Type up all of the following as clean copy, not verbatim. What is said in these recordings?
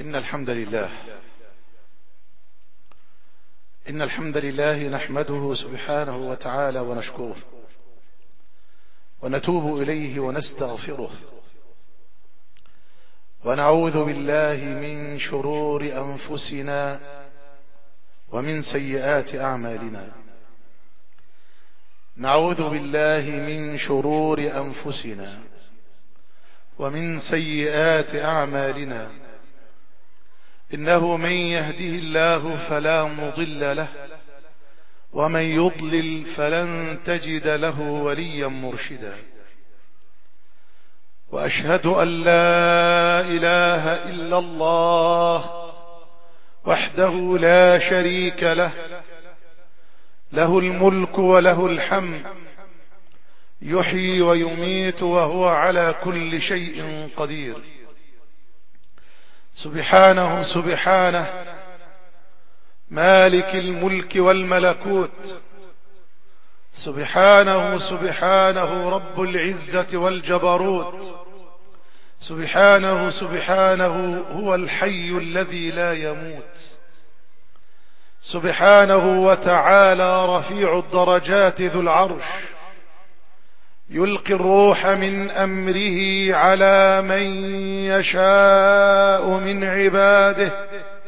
إن الحمد لله نحمده سبحانه وتعالى ونشكره ونتوب إليه ونستغفره ونعوذ بالله من شرور أنفسنا ومن سيئات أعمالنا. نعوذ بالله من شرور أنفسنا ومن سيئات أعمالنا. إنه من يهده الله فلا مضل له ومن يضلل فلن تجد له وليا مرشدا. وأشهد أن لا إله إلا الله وحده لا شريك له، له الملك وله الحمد، يحيي ويميت وهو على كل شيء قدير. سبحانه مالك الملك والملكوت، سبحانه رب العزة والجبروت، سبحانه هو الحي الذي لا يموت، سبحانه وتعالى رفيع الدرجات ذو العرش، يلقي الروح من أمره على من يشاء من عباده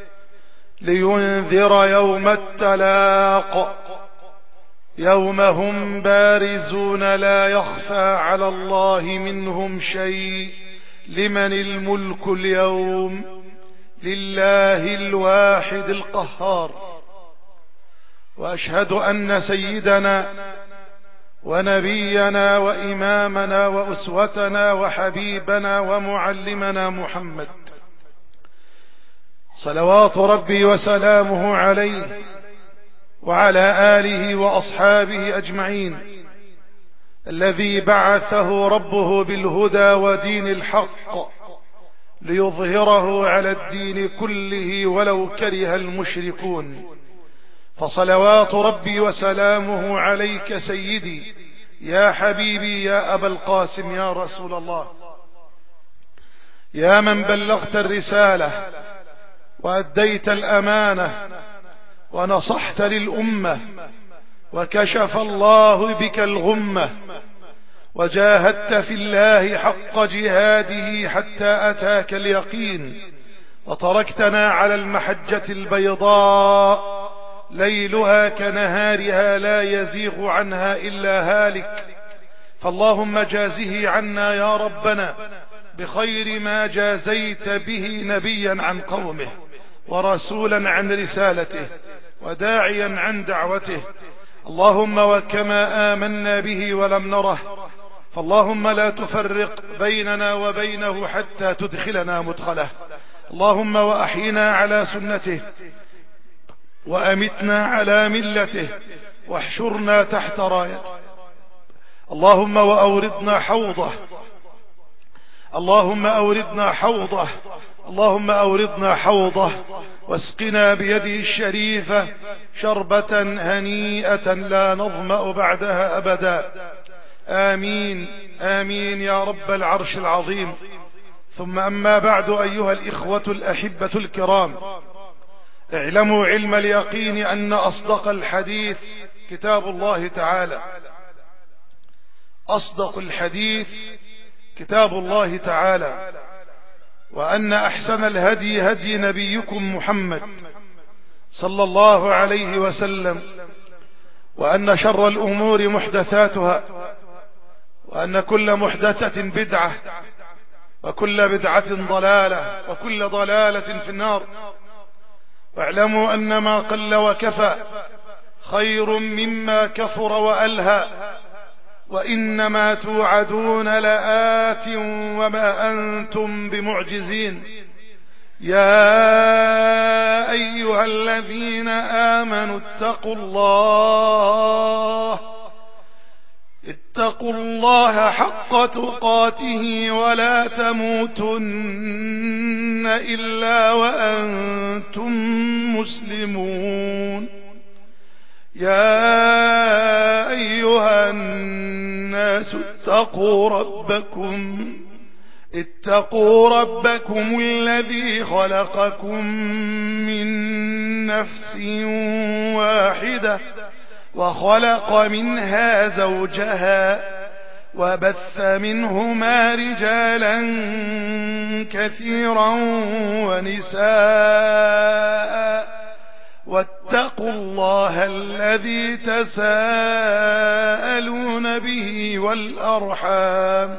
لينذر يوم التلاق، يوم هم بارزون لا يخفى على الله منهم شيء. لمن الملك اليوم؟ لله الواحد القهار. وأشهد أن سيدنا ونبينا وإمامنا وأسوتنا وحبيبنا ومعلمنا محمد صلوات ربي وسلامه عليه وعلى آله وأصحابه أجمعين، الذي بعثه ربه بالهدى ودين الحق ليظهره على الدين كله ولو كره المشركون. فصلوات ربي وسلامه عليك سيدي يا حبيبي يا أبا القاسم يا رسول الله، يا من بلغت الرسالة وأديت الأمانة ونصحت للأمة وكشف الله بك الغمة، وجاهدت في الله حق جهاده حتى أتاك اليقين، وتركتنا على المحجة البيضاء ليلها كنهارها لا يزيغ عنها إلا هالك. فاللهم جازه عنا يا ربنا بخير ما جازيت به نبيا عن قومه ورسولا عن رسالته وداعيا عن دعوته. اللهم وكما آمنا به ولم نره، فاللهم لا تفرق بيننا وبينه حتى تدخلنا مدخله. اللهم وأحينا على سنته وأمتنا على ملته واحشرنا تحت رايته. اللهم وأوردنا حوضه، اللهم أوردنا حوضه واسقنا بيده الشريفة شربة هنيئة لا نظمأ بعدها أبدا. آمين آمين يا رب العرش العظيم. ثم أما بعد، أيها الإخوة الأحبة الكرام، اعلموا علم اليقين أن أصدق الحديث كتاب الله تعالى، أصدق الحديث كتاب الله تعالى، وأن أحسن الهدي هدي نبيكم محمد صلى الله عليه وسلم، وأن شر الأمور محدثاتها، وأن كل محدثة بدعة، وكل بدعة ضلالة، وكل ضلالة في النار. واعلموا أن ما قل وكفى خير مما كثر وألهى، وإنما توعدون لآت وما أنتم بمعجزين. يا أيها الذين آمنوا اتقوا الله حق تقاته ولا تموتن إلا وأنتم مسلمون. يا أيها الناس اتقوا ربكم اتقوا ربكم الذي خلقكم من نفس واحدة وخلق منها زوجها وبث منهما رجالا كثيرا ونساء واتقوا الله الذي تساءلون به والأرحام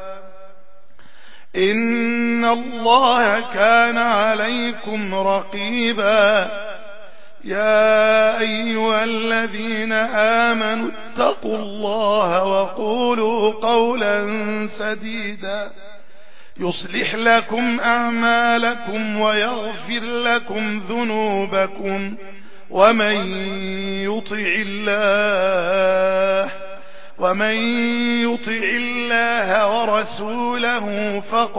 إن الله كان عليكم رقيبا يا أيها الذين آمنوا اتقوا الله وقولوا قولا سديدا يصلح لكم أعمالكم ويغفر لكم ذنوبكم ومن يطع الله ورسوله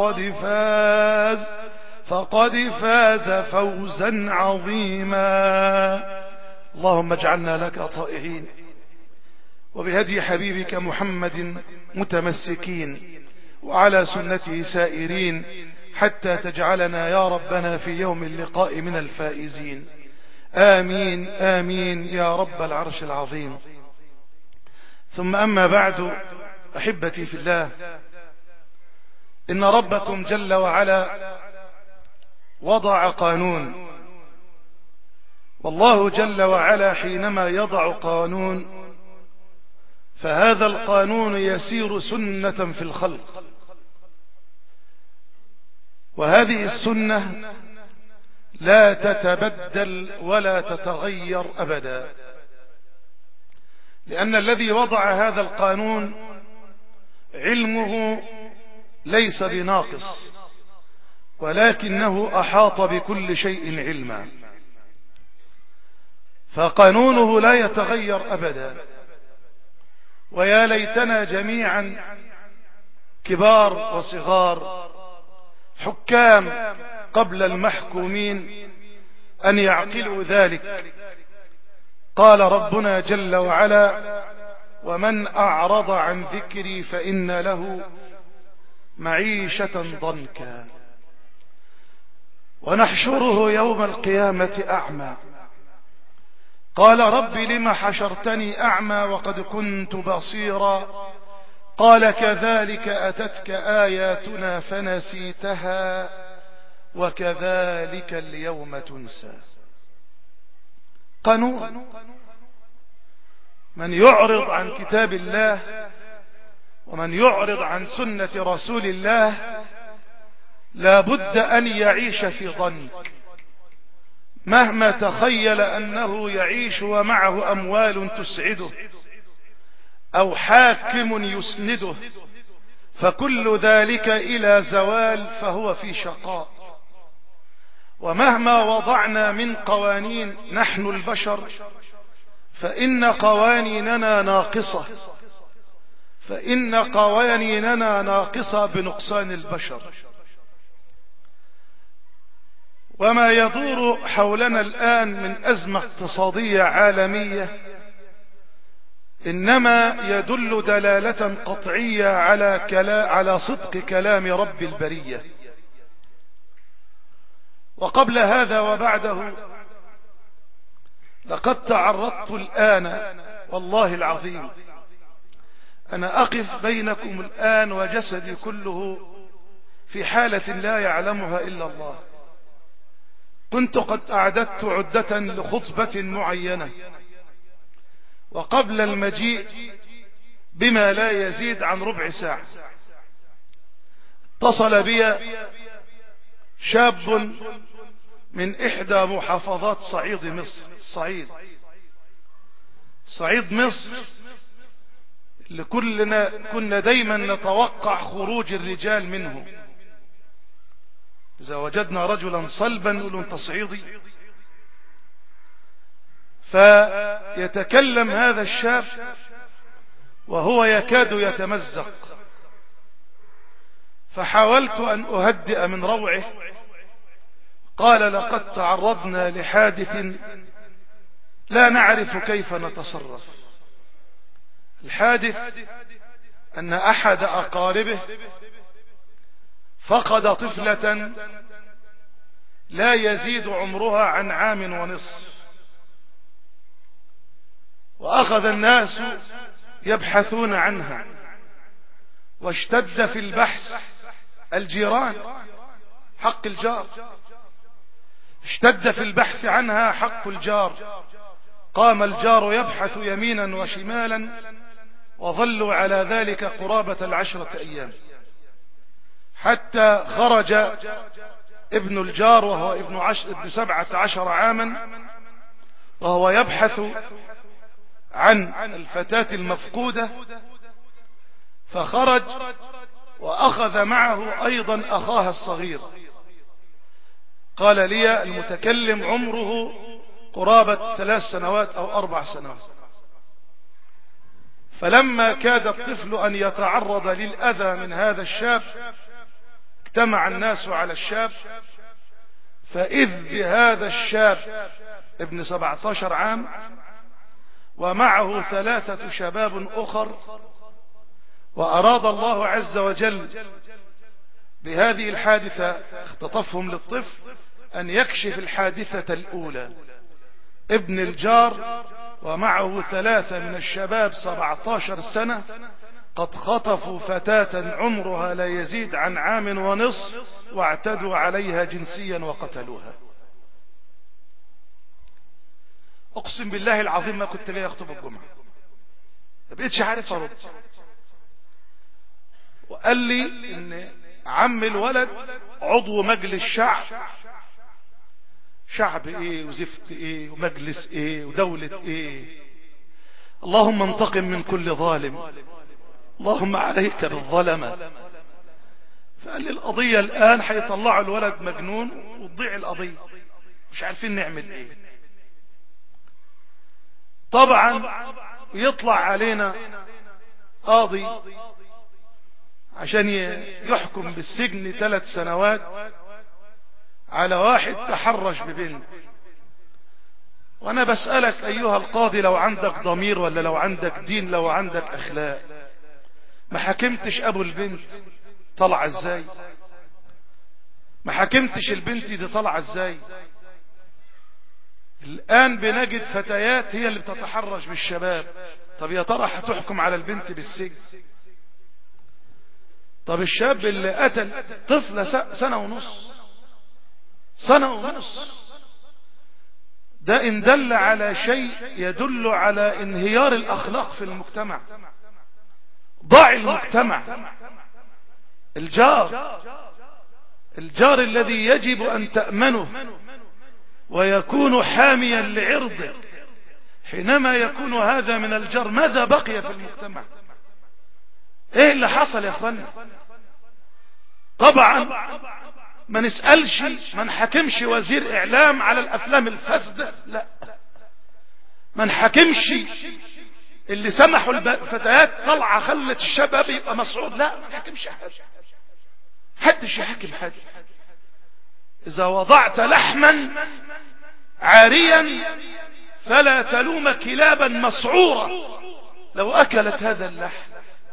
فقد فاز فوزا عظيما. اللهم اجعلنا لك طائعين وبهدي حبيبك محمد متمسكين وعلى سنته سائرين حتى تجعلنا يا ربنا في يوم اللقاء من الفائزين. آمين آمين يا رب العرش العظيم. ثم أما بعد، أحبتي في الله، إن ربكم جل وعلا وضع قانون، والله جل وعلا حينما يضع قانون فهذا القانون يسير سنة في الخلق، وهذه السنة لا تتبدل ولا تتغير أبدا، لأن الذي وضع هذا القانون علمه ليس بناقص، ولكنه أحاط بكل شيء علما، فقانونه لا يتغير أبدا. ويا ليتنا جميعا كبار وصغار، حكام قبل المحكومين، أن يعقلوا ذلك. قال ربنا جل وعلا: ومن أعرض عن ذكري فإن له معيشة ضنكا ونحشره يوم القيامة أعمى. قال رب لم حشرتني أعمى وقد كنت بصيرا قال كذلك أتتك آياتنا فنسيتها وكذلك اليوم تنسى. قانون، من يعرض عن كتاب الله ومن يعرض عن سنة رسول الله لا بد أن يعيش في ضنك، مهما تخيل أنه يعيش ومعه أموال تسعده أو حاكم يسنده، فكل ذلك إلى زوال، فهو في شقاء. ومهما وضعنا من قوانين نحن البشر فإن قوانيننا ناقصة بنقصان البشر. وما يدور حولنا الآن من أزمة اقتصادية عالمية إنما يدل دلالة قطعية على صدق كلام رب البرية. وقبل هذا وبعده لقد تعرضت الآن، والله العظيم أنا أقف بينكم الآن وجسدي كله في حالة لا يعلمها إلا الله. كنت قد أعددت عدة لخطبة معينة، وقبل المجيء بما لا يزيد عن ربع ساعة اتصل بي شاب من إحدى محافظات صعيد مصر، صعيد مصر اللي كنا دايما نتوقع خروج الرجال منه. إذا وجدنا رجلا صلبا نقول انت صعيدي. فيتكلم هذا الشاب وهو يكاد يتمزق، فحاولت أن أهدئ من روعه. قال: لقد تعرضنا لحادث لا نعرف كيف نتصرف. الحادث أن أحد أقاربه فقد طفلة لا يزيد عمرها عن 1.5 عام، وأخذ الناس يبحثون عنها، واشتد في البحث الجيران، حق الجار، اشتد في البحث عنها حق الجار. قام الجار يبحث يمينا وشمالا، وظلوا على ذلك قرابة 10 أيام، حتى خرج ابن الجار وهو ابن 17 عاما، وهو يبحث عن الفتاة المفقودة، فخرج وأخذ معه أيضا أخاها الصغير. قال لي المتكلم عمره قرابة 3 سنوات أو 4 سنوات. فلما كاد الطفل أن يتعرض للأذى من هذا الشاب، اجتمع الناس على الشاب، فإذ بهذا الشاب ابن 17 عام ومعه 3 شباب أخر، وأراد الله عز وجل بهذه الحادثة اختطفهم للطفل أن يكشف الحادثة الأولى. ابن الجار ومعه 3 من الشباب 17 سنة قد خطفوا فتاة عمرها لا يزيد عن 1.5 عام، واعتدوا عليها جنسيا وقتلوها. اقسم بالله العظيم ما كنت لي اخطب الجمعة، ما بقيتش عارف ارد. وقال لي ان عم الولد عضو مجلس شعب ايه وزفت ايه ومجلس ايه ودولة ايه. اللهم انتقم من كل ظالم، اللهم عليك بالظلمة. فقال لي القضية الآن هيطلعوا الولد مجنون وتضيع القضية، مش عارفين نعمل ايه. طبعا يطلع علينا قاضي عشان يحكم بالسجن 3 سنوات على واحد تحرش ببنت. وانا بسألك ايها القاضي، لو عندك ضمير ولا لو عندك دين، لو عندك اخلاق، ما حكمتش ابو البنت طلع ازاي؟ ما حكمتش البنت دي طلع ازاي؟ الان بنجد فتيات هي اللي بتتحرش بالشباب. طب يا ترى هتحكم على البنت بالسجن؟ طب الشاب اللي قتل طفلة 1.5 سنة، ده إن دل على شيء يدل على انهيار الأخلاق في المجتمع، ضاع المجتمع. الجار الذي يجب أن تأمنه ويكون حاميا لعرضك، حينما يكون هذا من الجار ماذا بقي في المجتمع؟ ايه اللي حصل يا اخوانا؟ طبعا ما نسألش، ما نحكمش وزير اعلام على الافلام الفاسدة، لا، ما نحكمش اللي سمحوا الفتيات طلعة خلت الشباب يبقى مسعود، لا، ما نحكمش حدش يحكم حد. اذا وضعت لحما عاريا فلا تلوم كلابا مسعورة لو اكلت هذا اللحم.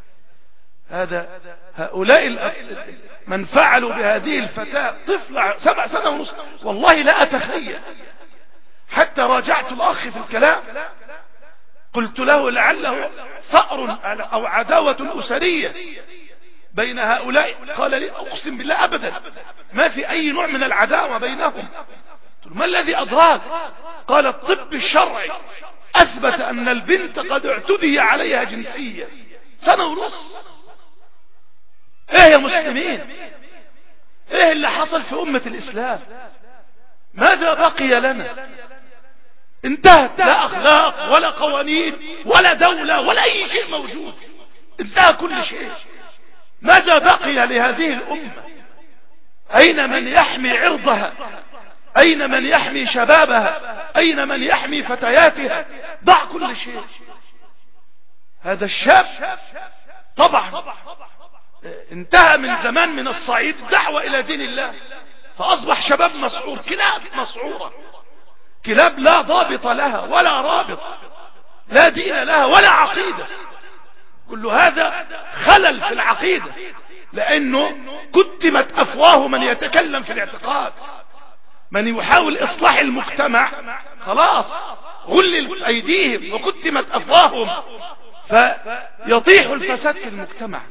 هؤلاء من فعلوا بهذه الفتاة طفلة 7 سنة ونص، والله لا أتخيل. حتى راجعت الأخ في الكلام، قلت له لعله ثأر أو عداوة أسرية بين هؤلاء. قال لي أقسم بالله أبدا، ما في أي نوع من العداوة بينهم. قلت له ما الذي أدراك؟ قال الطب الشرعي أثبت أن البنت قد اعتدي عليها جنسيا. 1.5 سنة. ايه يا مسلمين؟ ايه اللي حصل في امة الاسلام؟ ماذا بقي لنا؟ انتهت، لا اخلاق ولا قوانين ولا دولة ولا اي شيء موجود، انتهى كل شيء. ماذا بقي لهذه الامة؟ اين من يحمي عرضها؟ اين من يحمي شبابها؟ اين من يحمي فتياتها؟ ضاع كل شيء. هذا الشاب طبعا انتهى من زمان من الصعيد دعوة الى دين الله، فاصبح شباب مسعور، كلاب مسعورة، كلاب لا ضابط لها ولا رابط، لا دين لها ولا عقيدة. كل هذا خلل في العقيدة، لانه كتمت افواه من يتكلم في الاعتقاد، من يحاول اصلاح المجتمع خلاص غلل ايديهم وكتمت افواههم، فيطيح الفساد في المجتمع.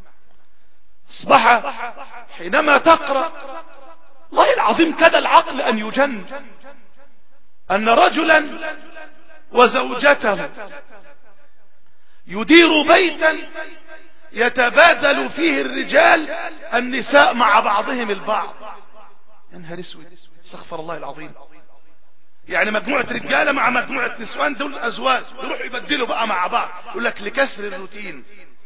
اصبح حينما تقرأ والله العظيم كاد العقل ان يجن، ان رجلا وزوجته يدير بيتا يتبادل فيه الرجال النساء مع بعضهم البعض. يا نهار اسود، استغفر الله العظيم. يعني مجموعة رجالة مع مجموعة نسوان، دول ازواج يروحوا يبدلوا بقى مع بعض، يقول لك لكسر الروتين.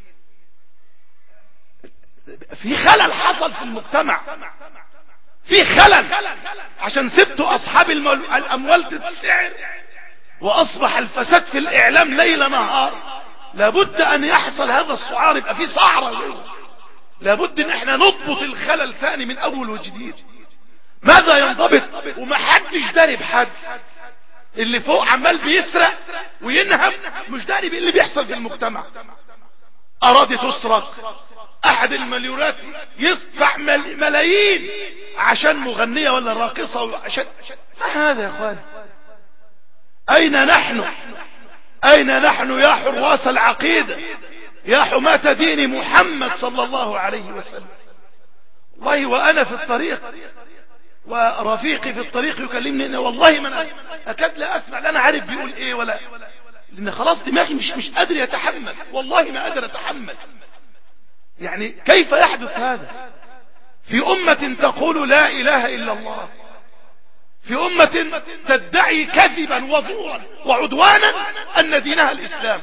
في خلل حصل في المجتمع، في خلل عشان سبتوا اصحاب الاموال تتسعر واصبح الفساد في الاعلام ليل نهار. لابد ان يحصل هذا السعار، يبقى في سعرة، لابد ان احنا نضبط الخلل ثاني من اول وجديد. ماذا ينضبط؟ ومحدش داري بحد، اللي فوق عمال بيسرق وينهب مش داري باللي بيحصل في المجتمع. اراضي تسرق، احد المليونات يدفع ملايين عشان مغنية ولا راقصة، عشان ما هذا يا اخوان؟ اين نحن؟ اين نحن يا حراس العقيدة، يا حماة دين محمد صلى الله عليه وسلم؟ والله وانا في الطريق ورفيقي في الطريق يكلمني، إن والله ما اكاد لا اسمع، لا انا عارف بيقول ايه ولا، لان خلاص دماغي مش قادر يتحمل، والله ما قادر اتحمل. يعني كيف يحدث هذا في امة تقول لا اله الا الله، في امة تدعي كذبا وزورا وعدوانا ان دينها الاسلام،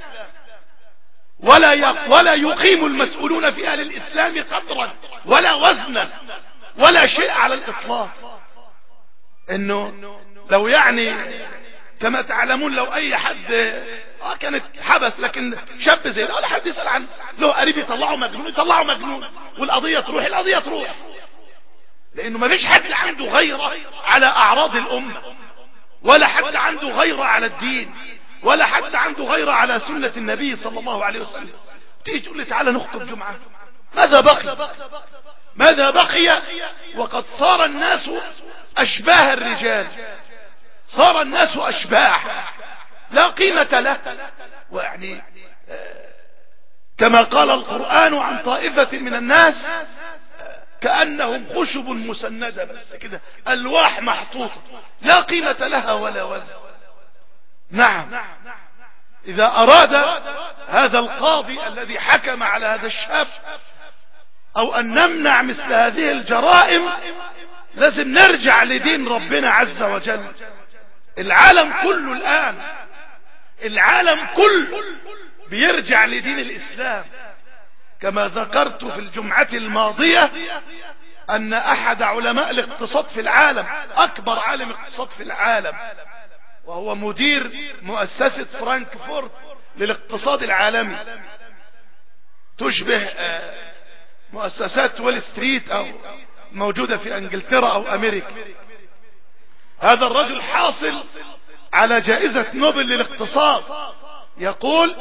ولا يقيم المسؤولون في اهل الاسلام قدرا ولا وزنا ولا شيء على الاطلاق. انه لو يعني كما تعلمون لو اي حد كانت حبس، لكن شاب زي ده ولا حد يسأل عنه، له قريب يطلعوا مجنون والقضية تروح، لانه ما فيش حد عنده غيرة على اعراض الامة، ولا حد عنده غيرة على الدين، ولا حد عنده غيرة على سنة النبي صلى الله عليه وسلم. تيجي تقول لي تعالى نخطب جمعة، ماذا بقي وقد صار الناس اشباه الرجال، صار الناس اشباح لا قيمة له. ويعني كما قال القرآن عن طائفة من الناس كأنهم خشب مسندة، بس كده ألواح محطوطة لا قيمة لها ولا وزن. نعم، إذا أراد هذا القاضي الذي حكم على هذا الشاب أو أن نمنع مثل هذه الجرائم، لازم نرجع لدين ربنا عز وجل. العالم كله الآن، العالم كله بيرجع لدين الإسلام. كما ذكرت في الجمعة الماضية أن أحد علماء الاقتصاد في العالم، أكبر عالم اقتصاد في العالم، وهو مدير مؤسسة فرانكفورت للاقتصاد العالمي، تشبه مؤسسات وول ستريت أو موجودة في انجلترا أو أمريكا. هذا الرجل حاصل على جائزة نوبل للاقتصاد، يقول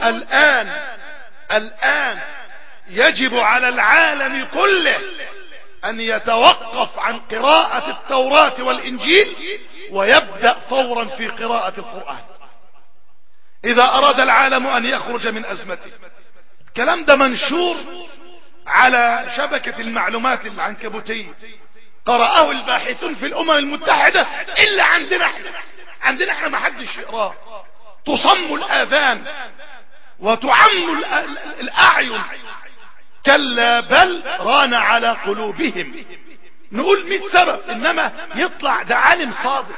الآن يجب على العالم كله أن يتوقف عن قراءة التوراة والإنجيل ويبدأ فورا في قراءة القرآن إذا أراد العالم أن يخرج من أزمته. الكلام ده منشور على شبكة المعلومات العنكبوتية، قرأه الباحثون في الأمم المتحدة إلا عندنا احنا ما حدش يقراه. تصم الآذان وتعم الأعين، كلا بل ران على قلوبهم. نقول 100 سبب، إنما يطلع ده عالم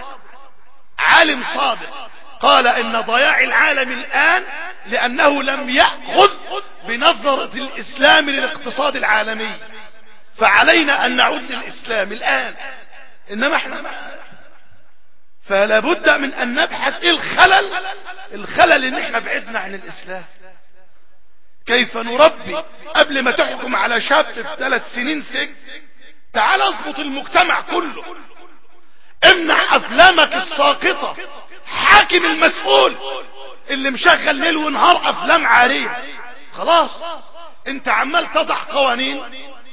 صادق قال إن ضياع العالم الآن لأنه لم يأخذ بنظرة الإسلام للاقتصاد العالمي، فعلينا أن نعود للإسلام الآن. إنما احنا فلا بد من أن نبحث إيه الخلل إن احنا بعدنا عن الإسلام. كيف نربي قبل ما تحكم على شاب ب3 سنين سجن؟ تعال اضبط المجتمع كله، امنع افلامك الساقطة، حاكم المسؤول اللي مشغل ليل ونهار افلام عارية. خلاص انت عمال تضع قوانين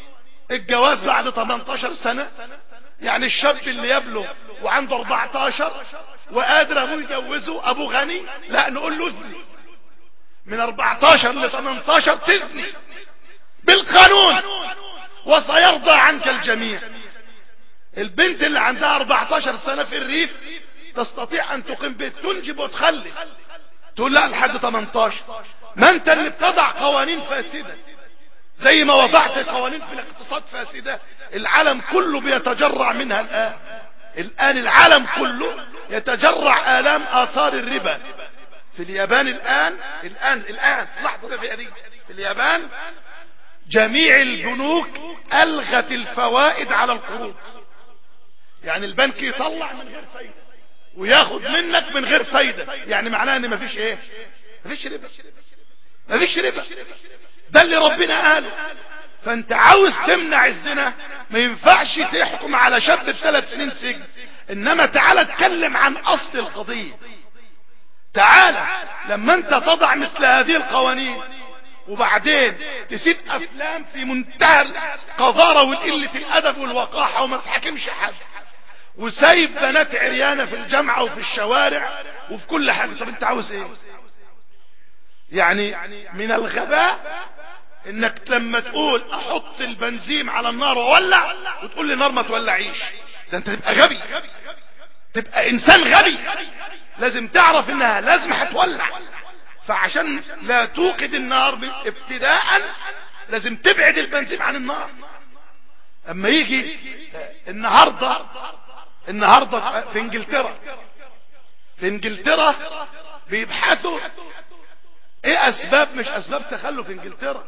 الجواز بعد 18 سنة، يعني الشاب اللي يبلغ وعنده 14 وقادر ابوه يجوزه، ابوه غني، لا نقول له ازني من 14 ل 18 تزني بالقانون وسيرضى عنك الجميع. البنت اللي عندها 14 سنة في الريف تستطيع ان تقيم بيت، تنجب وتخلف، تقول لا لحد 18. ما انت اللي بتضع قوانين فاسدة زي ما وضعت قوانين في الاقتصاد فاسدة، العالم كله بيتجرع منها الآن العالم كله يتجرع آلام آثار الربا. في اليابان الآن لحظة في دي، في اليابان جميع البنوك ألغت الفوائد على القروض، يعني البنك يطلع من غير فايدة وياخد منك من غير فايدة، يعني معناه ان مفيش ايه، مفيش ربا. ده اللي ربنا قاله. فانت عاوز تمنع الزنا، ما ينفعش تحكم على شاب ب3 سنين سجن، انما تعالى اتكلم عن اصل القضية. تعالى لما انت تضع مثل هذه القوانين وبعدين تسيب افلام في منتهى القذارة والقلة الادب والوقاحة وما تحكمش حد، وسايب بنات عريانة في الجامعة وفي الشوارع وفي كل حاجة، طب انت عاوز ايه؟ يعني من الغباء انك لما تقول احط البنزين على النار وولع وتقول لي نار ما تولعيش، ده انت تبقى غبي، تبقى انسان غبي. لازم تعرف انها لازم هتولع، فعشان لا توقد النار ابتداء لازم تبعد البنزين عن النار. اما يجي النهاردة في انجلترا بيبحثوا ايه اسباب، مش اسباب تخلف انجلترا،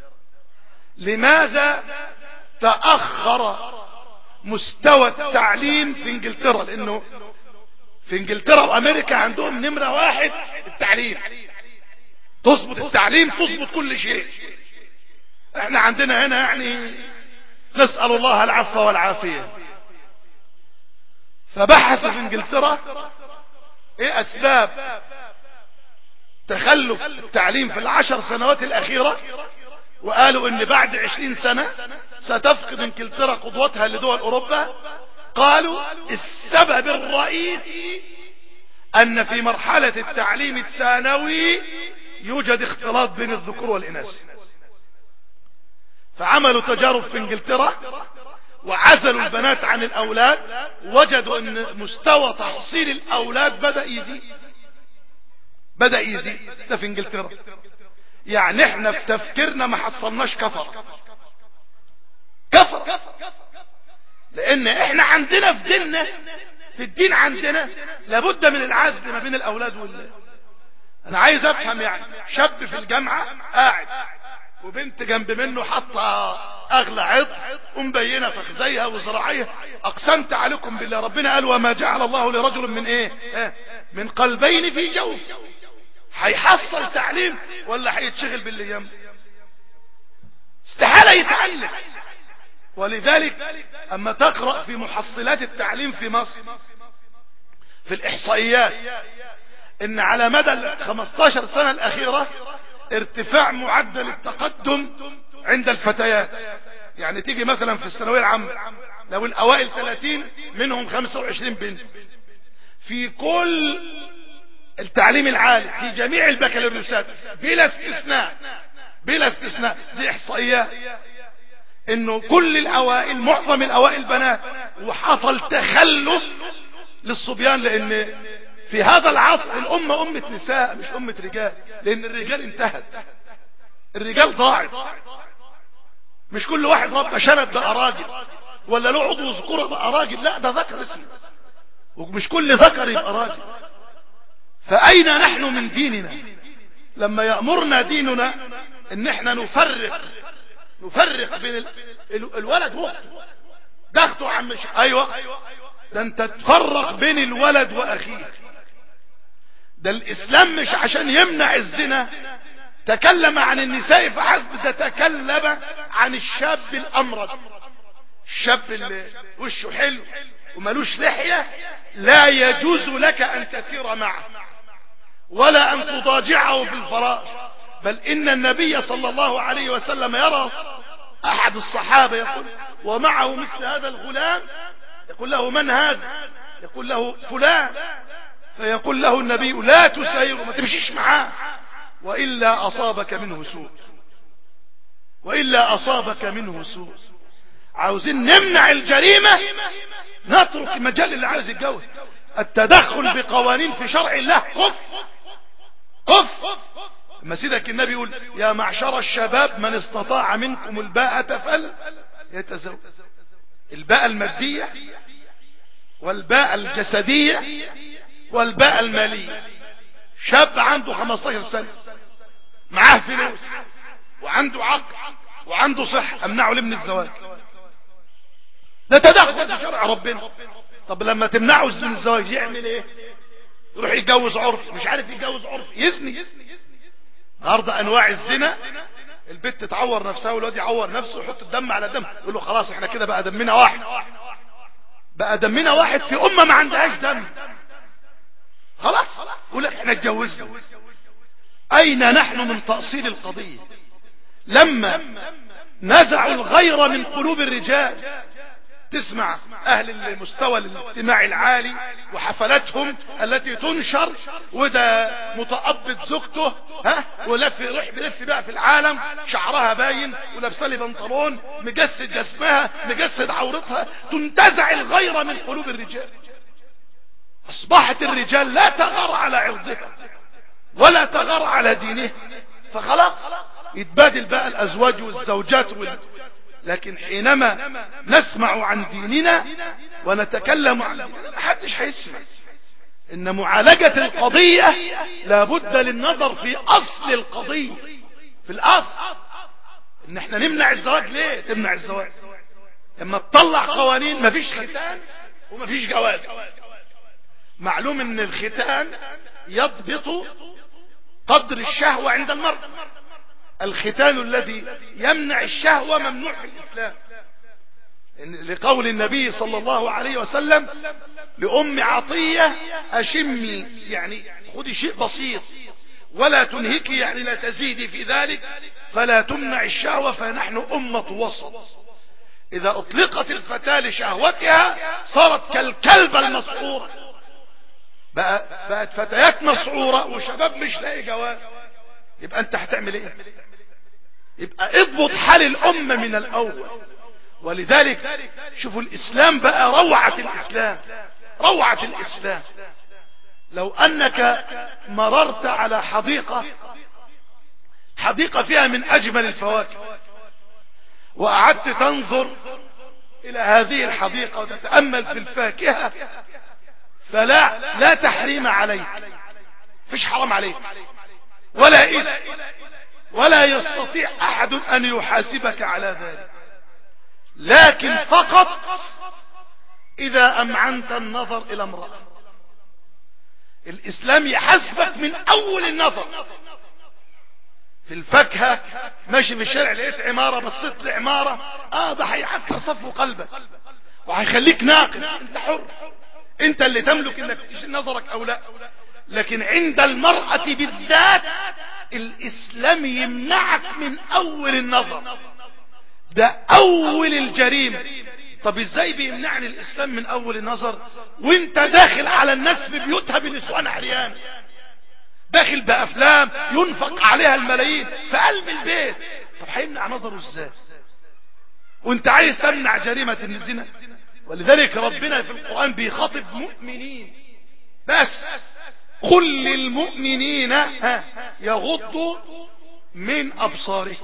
لماذا تأخر مستوى التعليم في انجلترا؟ لانه في انجلترا وامريكا عندهم نمرة 1 التعليم، تظبط التعليم تظبط كل شيء. احنا عندنا هنا يعني نسأل الله العفو والعافية. فبحثوا في انجلترا ايه اسباب تخلف التعليم في ال10 سنوات الاخيرة، وقالوا ان بعد 20 سنة ستفقد انجلترا قدوتها لدول اوروبا. قالوا السبب الرئيسي ان في مرحلة التعليم الثانوي يوجد اختلاط بين الذكور والاناث. فعملوا تجارب في انجلترا وعزلوا البنات عن الاولاد، وجدوا ان مستوى تحصيل الاولاد بدأ يزيد. ده في انجلترا. يعني احنا في تفكيرنا ما حصلناش كفر، لان احنا عندنا في ديننا، في الدين عندنا لابد من العزل ما بين الاولاد انا عايز افهم، يعني شاب في الجامعة قاعد وبنت جنب منه حاطه اغلى عطر ومبينه فخذيها وذراعيها، اقسمت عليكم بالله ربنا قال وما جعل الله لرجل من ايه من قلبين في جوف. هيحصل تعليم ولا هيتشغل بالايام؟ استحاله يتعلم. ولذلك اما تقرأ في محصلات التعليم في مصر في الاحصائيات ان على مدى 15 سنة الاخيرة ارتفاع معدل التقدم عند الفتيات. يعني تيجي مثلا في الثانويه العامة لو الاوائل 30 منهم 25 بنت، في كل التعليم العالي في جميع البكالوريوسات بلا استثناء دي احصائيات، انه كل الاوائل معظم الاوائل بنات، وحصل تخلف للصبيان، لان في هذا العصر الامة امة نساء مش امة رجال، لان الرجال انتهت، الرجال ضاعت. مش كل واحد ربى شنب بقى راجل، ولا له عضو ذكورة بقى راجل، لا ده ذكر اسمه، ومش كل ذكر يبقى راجل. فاين نحن من ديننا لما يأمرنا ديننا ان احنا نفرق بين الولد واخته؟ ده اخته عم ايوه، ده انت تفرق بين الولد واخيه. ده الاسلام مش عشان يمنع الزنا تكلم عن النساء فحسب، ده تكلم عن الشاب الامرد، الشاب اللي وشه حلو وملوش لحية لا يجوز لك ان تسير معه ولا ان تضاجعه في الفراش، بل ان النبي صلى الله عليه وسلم يرى أحد الصحابة يقول ومعه مثل هذا الغلام، يقول له من هذا؟ يقول له فلان. فيقول له النبي لا تسايره، ما تمشيش معاه، وإلا أصابك منه سوء، وإلا أصابك منه سوء. عاوزين نمنع الجريمة، نترك مجال اللي عاوز يتجوز. التدخل بقوانين في شرع الله قف. اما سيدك النبي يقول يا معشر الشباب من استطاع منكم الباءة فليتزوج. الباءة المادية والباءة الجسدية والباءة المالية. شاب عنده 15 سنة معاه فلوس وعنده عقل وعنده صحة، امنعه ليه من الزواج؟ ده تدخل في شرع ربنا. طب لما تمنعه من الزواج يعمل ايه؟ يروح يتجوز عرف، مش عارف يتجوز عرف يزني. النهارده انواع الزنا، البت تعور نفسها والواد يعور نفسه ويحط الدم على دم، يقول له خلاص احنا كده بقى دمنا واحد، بقى دمنا واحد في امه ما عندهاش دم. خلاص يقول لك احنا اتجوزنا. اين نحن من تأصيل القضية؟ لما نزعوا الغير من قلوب الرجال، تسمع اهل المستوى الاجتماعي العالي وحفلاتهم التي تنشر، وده متقبض زوجته ولف يروح بلف بقى في العالم، شعرها باين ولابسه لي بنطلون مجسد جسمها مجسد عورتها، تنتزع الغير من قلوب الرجال. اصبحت الرجال لا تغار على عرضها ولا تغار على دينها، فخلاص يتبادل بقى الازواج والزوجات لكن حينما نسمع عن ديننا ونتكلم عن ديننا محدش هيسمع. ان معالجة القضية لابد للنظر في اصل القضية، في الاصل. ان احنا نمنع الزواج ليه؟ تمنع الزواج لما تطلع قوانين مفيش ختان ومفيش جواز. معلوم ان الختان يضبط قدر الشهوة عند المرء. الختان الذي يمنع الشهوة ممنوع في الإسلام، لقول النبي صلى الله عليه وسلم لأم عطية أشمي، يعني خذي شيء بسيط ولا تنهكي، يعني لا تزيدي في ذلك، فلا تمنع الشهوة فنحن أمة وسط. إذا أطلقت الفتاة لشهوتها صارت كالكلبة المسعورة، بقت فتيات مسعورة وشباب مش لاقي جواز. يبقى انت هتعمل ايه؟ يبقى اضبط حال الامة من الاول. ولذلك شوفوا الاسلام بقى روعة الاسلام، روعة الاسلام. لو انك مررت على حديقة فيها من اجمل الفواكه، وقعدت تنظر الى هذه الحديقة وتتأمل في الفاكهة، فلا تحريم عليك، فيش حرام عليك ولا إثم، ولا يستطيع أحد أن يحاسبك على ذلك، لكن فقط إذا أمعنت النظر إلى امرأة. الإسلام يحاسبك من أول النظر. في الفاكهة ماشي في الشارع لقيت عمارة، بصيت لعمارة، ده هيعكر صفو قلبك وهيخليك ناقد، انت حر، انت اللي تملك انك تشيل نظرك او لا. لكن عند المرأة بالذات الاسلام يمنعك من اول النظر، ده اول الجريمة. طب ازاي بيمنعني الاسلام من اول النظر وانت داخل على الناس في بيوتها بنسوان عريان، داخل بافلام ينفق عليها الملايين في قلب البيت؟ طب هيمنع نظره ازاي وانت عايز تمنع جريمة الزنا؟ ولذلك ربنا في القرآن بيخاطب مؤمنين بس، قل للمؤمنين يغضوا من أبصارهم.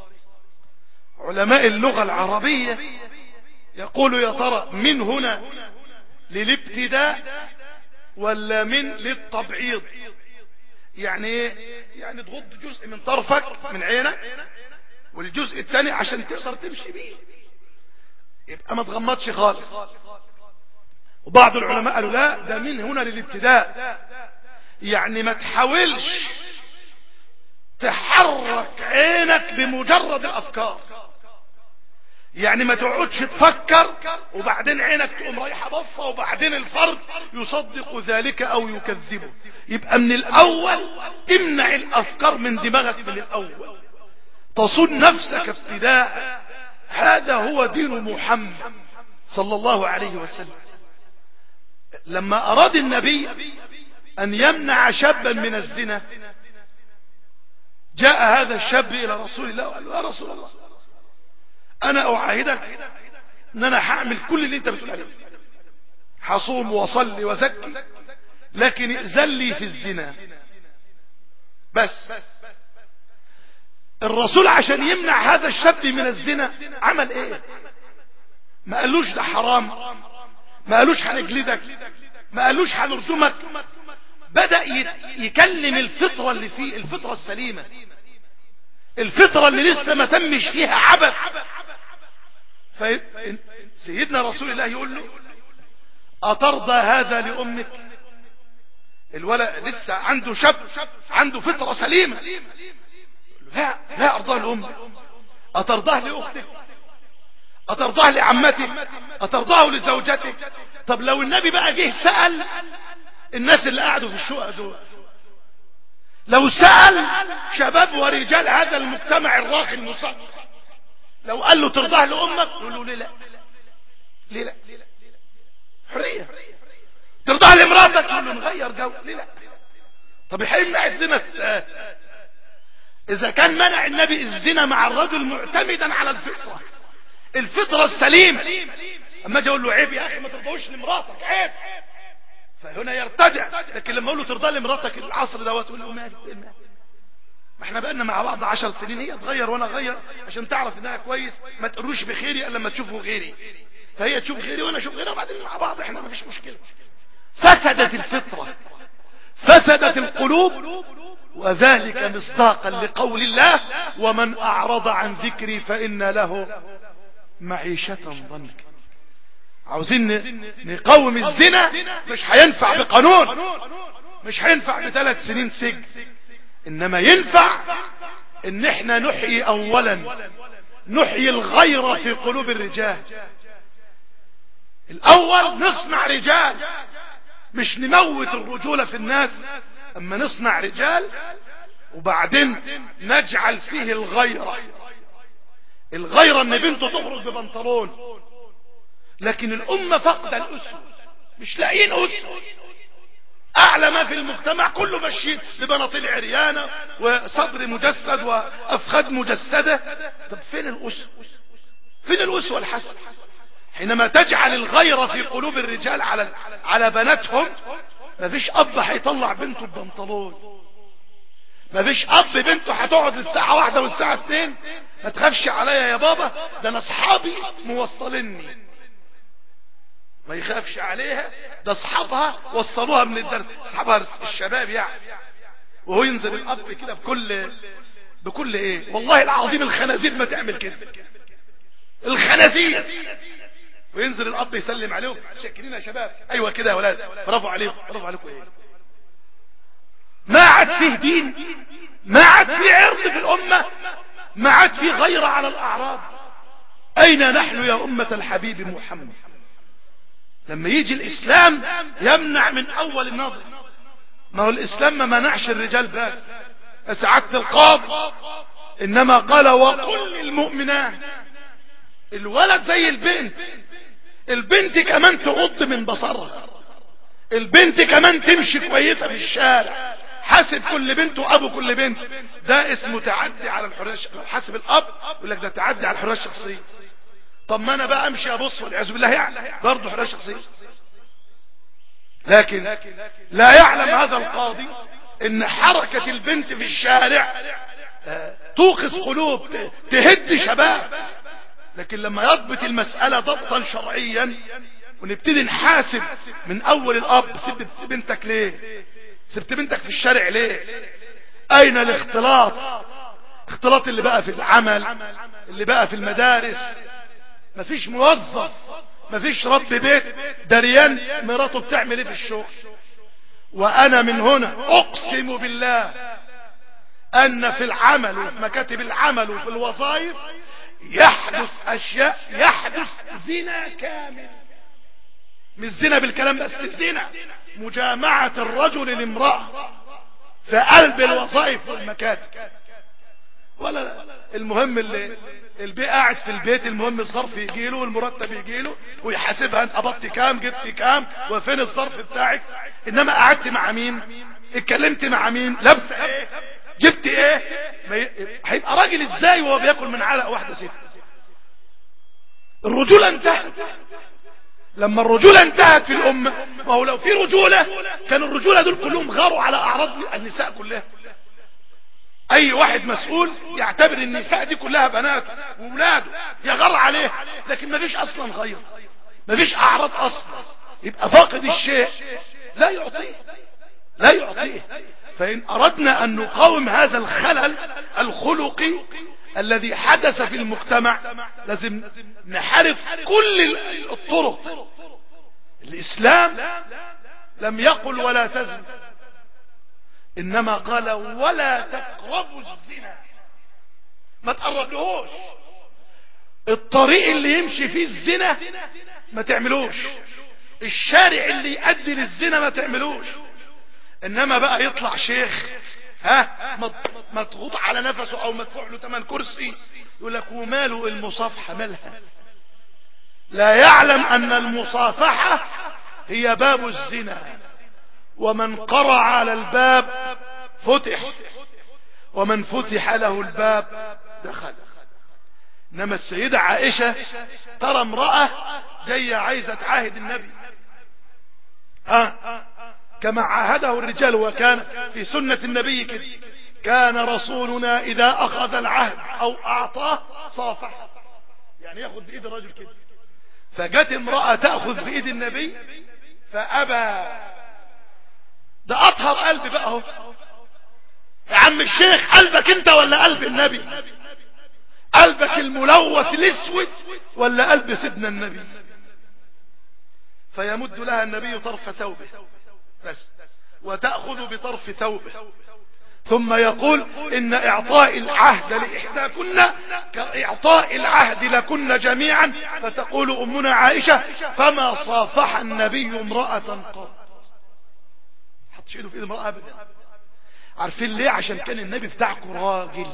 علماء اللغة العربية يقولوا يا ترى من هنا للابتداء ولا من للتبعيض؟ يعني ايه؟ يعني تغض جزء من طرفك من عينك والجزء الثاني عشان تقدر تمشي بيه، يبقى ما تغمضش خالص. وبعض العلماء قالوا لا، ده من هنا للابتداء، يعني ما تحاولش تحرك عينك بمجرد الافكار، يعني ما تقعدش تفكر وبعدين عينك تقوم رايحه بصه وبعدين الفرد يصدق ذلك او يكذبه. يبقى من الاول تمنع الافكار من دماغك، من الاول تصون نفسك ابتداء هذا هو دين محمد صلى الله عليه وسلم. لما أراد النبي أن يمنع شابا من الزنا، جاء هذا الشاب إلى رسول الله وقال له: يا رسول الله، أنا أعاهدك أن أنا هعمل كل اللي أنت بتقول عليه، هصوم وصلي وزكي، لكن ائذن لي في الزنا بس. الرسول عشان يمنع هذا الشاب من الزنا عمل ايه؟ ما قالوش ده حرام، ما قالوش هنجلدك، ما قالوش هنرجمك. بدأ يكلم الفطرة اللي فيه، الفطرة السليمة، الفطرة اللي لسه ما تمش فيها عبث. سيدنا رسول الله يقول له: أترضى هذا لأمك؟ الولد لسه عنده شاب، عنده فطرة سليمة. لا أرضاه لأمك. أترضاه لأختك؟ أترضاه لعمتك؟ أترضاه لزوجتك؟ طب لو النبي بقى جه سأل الناس اللي قاعدوا في الشقق دول، لو سأل شباب ورجال هذا المجتمع الراقي المثقف، لو قال له: ترضاه لأمك؟ يقول له: ليه لا؟ ليه لا؟ حرية. ترضاه لمراتك؟ يقول له: نغير جو. ليه لا؟ طب هيمنع الزنا؟ إذا كان منع النبي الزنا مع الرجل معتمدا على الفطرة، الفطرة السليمة، اما اجي اقول له: عيب يا اخي ما ترضوش لمراتك، عيب، فهنا يرتدع. لكن لما اقول له: ترضى لمراتك العصر دوت، تقول له: مالك؟ ما احنا بقالنا مع بعض 10 سنين، هي تغير وانا اغير عشان تعرف انها كويس، ما تقولوش بخيري الا لما تشوفه غيري، فهي تشوف غيري وانا اشوف غيري، وبعدين مع بعض احنا ما فيش مشكلة. فسدت الفطرة، فسدت القلوب، وذلك مصداقا لقول الله: ومن أعرض عن ذكري فإن له معيشة ضنكا. عاوزين نقاوم الزنا، مش هينفع بقانون، مش هينفع ب3 سنين سجن، إنما ينفع إن احنا نحيي أولا، نحيي الغيرة في قلوب الرجال. الأول نصنع رجال، مش نموت الرجولة في الناس، اما نصنع رجال وبعدين نجعل فيه الغيرة. الغيرة ان بنته تخرج ببنطلون، لكن الامة فقد الاسوة، مش لاقيين اسوة. اعلى ما في المجتمع كله ماشيين ببناطيل عريانة وصدر مجسد وافخاذ مجسدة. طب فين الاسوة؟ فين الاسوة الحسنة؟ حينما تجعل الغيرة في قلوب الرجال على بناتهم، مفيش اب هيطلع بنته ببنطلون، مفيش اب بنته هتقعد للساعة 1 والساعة 2 ما تخافش عليا يا بابا، ده انا اصحابي موصلني. ما يخافش عليها، ده اصحابها وصلوها من الدرس، اصحابها الشباب يعني. وهو ينزل الاب كده بكل ايه، والله العظيم الخنازير ما تعمل كده، الخنازير. وينزل الاب يسلم عليهم: شاكرين يا شباب، ايوه كده يا ولاد، برافو عليكم. برافو عليكم ايه؟ ما عاد فيه دين، ما عاد فيه عرض في الامه، ما عاد فيه غيرة على الاعراض. اين نحن يا امة الحبيب محمد؟ لما يجي الاسلام يمنع من اول النظر. ما هو الاسلام ما منعش الرجال بس، سعادة القاضي انما قال: وقل للمؤمنات. الولد زي البنت، البنت كمان تغض من بصرها، البنت كمان تمشي كويسة في الشارع. حاسب كل بنت وابو كل بنت، ده اسمه تعدي على الحرية. لو حاسب الاب يقول لك ده تعدي على الحرية الشخصية. طب ما انا بقى امشي ابص والعياذ بالله يعني برضه حرية شخصية. لكن لا يعلم هذا القاضي ان حركة البنت في الشارع توقظ قلوب، تهد شباب. لكن لما يضبط المسألة ضبطا شرعيا ونبتدي نحاسب من اول الاب: سبت بنتك ليه؟ سبت بنتك في الشارع ليه؟ اين الاختلاط؟ اختلاط اللي بقى في العمل، اللي بقى في المدارس. مفيش موظف، مفيش رب بيت دريان مراته بتعمل ايه في الشغل. وانا من هنا اقسم بالله ان في العمل وفي مكاتب العمل وفي الوظائف يحدث اشياء، يحدث زنا كامل. مش زنا بالكلام بس، زنا مجامعة الرجل لامرأة في قلب الوظائف والمكاتب. ولا المهم اللي البي قاعد في البيت، المهم الظرف يجيله والمرتب يجيله ويحاسبها، انت قبضت كام، جبت كام، وفين الظرف بتاعك. انما قعدت مع مين، اتكلمت مع مين، لابس ايه، جبت ايه، هيبقى راجل ازاي وهو بياكل من علقه واحده ست؟ الرجوله انتهت. لما الرجوله انتهت في الامه، ما هو لو في رجوله كان الرجوله دول كلهم غاروا على اعراض النساء كلها. اي واحد مسؤول يعتبر النساء دي كلها بناته وولاده، يغار عليه، لكن ما فيش اصلا غير، ما فيش اعراض اصلا. يبقى فاقد الشيء لا يعطيه، لا يعطيه. فان اردنا ان نقاوم هذا الخلل الخلقي الذي حدث في المجتمع، لازم نحارب كل الطرق. الاسلام لم يقل ولا تزن، انما قال ولا تقربوا الزنا، ما تقربلهوش. الطريق اللي يمشي فيه الزنا ما تعملوش، الشارع اللي يؤدي للزنا ما تعملوش. انما بقى يطلع شيخ مضغوط على نفسه او مدفوع له 8 كرسي يقول لك وماله المصافحة مالها، لا يعلم ان المصافحة هي باب الزنا، ومن قرع على الباب فتح، ومن فتح له الباب دخل. انما السيدة عائشة ترى امرأة جاية عايزة تعاهد النبي كما عاهده الرجال، وكان في سنة النبي كده، كان رسولنا اذا اخذ العهد او اعطاه صافح، يعني ياخذ بايد الرجل كده. فجت امرأة تأخذ بايد النبي فابى. ده اطهر قلب بقى اهو. يا عم الشيخ قلبك انت ولا قلب النبي؟ قلبك الملوث الاسود ولا قلب سيدنا النبي؟ فيمد لها النبي طرف ثوبه بس، وتأخذ بطرف ثوبه، ثم يقول ان اعطاء العهد لإحداكن كاعطاء العهد لكن جميعا. فتقول امنا عائشة فما صافح النبي امرأة قط، حطش ايده في ايد امرأة ابدا. عارفين ليه؟ عشان كان النبي بتاعكم راجل،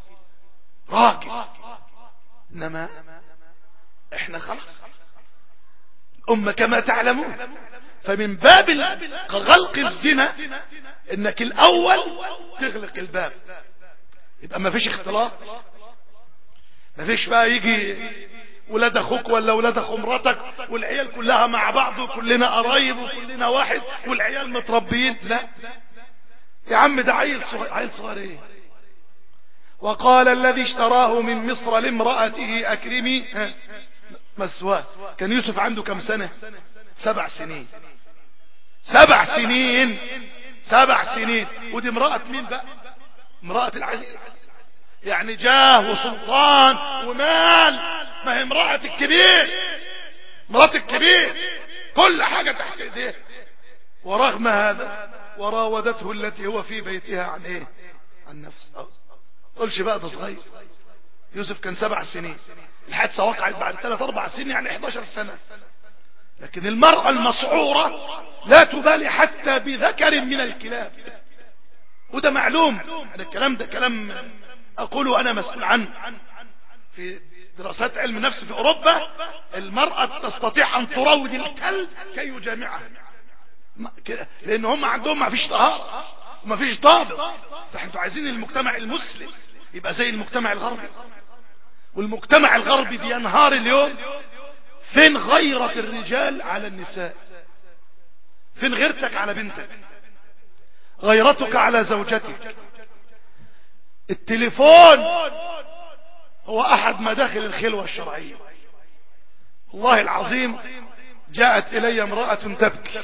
انما احنا خلاص أمة كما تعلمون. فمن باب غلق الزنا انك الاول تغلق الباب، يبقى ما فيش اختلاط، ما فيش بقى يجي ولاد اخوك ولا ولاد اخو مراتك والعيال كلها مع بعض وكلنا قرايب وكلنا واحد والعيال متربيين. لا يا عم، ده عيل صغير ايه. وقال الذي اشتراه من مصر لامرأته اكرمي مثواه. كان يوسف عنده كم سنة؟ 7 سنين. 7 سنين، 7 سنين. ودي امرأة مين بقى؟ امرأة العزيز، يعني جاه وسلطان ومال، ما هي امرأة الكبير، امرأة الكبير كل حاجة تحت ايديه. ورغم هذا وراودته التي هو في بيتها عن ايه؟ عن نفس. قلش بقى ده صغير. يوسف كان 7 سنين، الحادثة وقعت بعد 3-4 سنين، يعني 11 سنة. لكن المرأة المسعورة لا تبالي حتى بذكر من الكلاب، وده معلوم. الكلام ده كلام اقوله انا مسؤول عنه. في دراسات علم النفس في اوروبا المرأة تستطيع ان تروض الكلب كي يجامعها، لان هم عندهم ما فيش طهارة وما فيش ضابط. فاحنا عايزين المجتمع المسلم يبقى زي المجتمع الغربي، والمجتمع الغربي بينهار اليوم. فين غيرة الرجال على النساء؟ فين غيرتك على بنتك؟ غيرتك على زوجتك؟ التليفون هو احد مداخل الخلوة الشرعية. والله العظيم جاءت الي امرأة تبكي،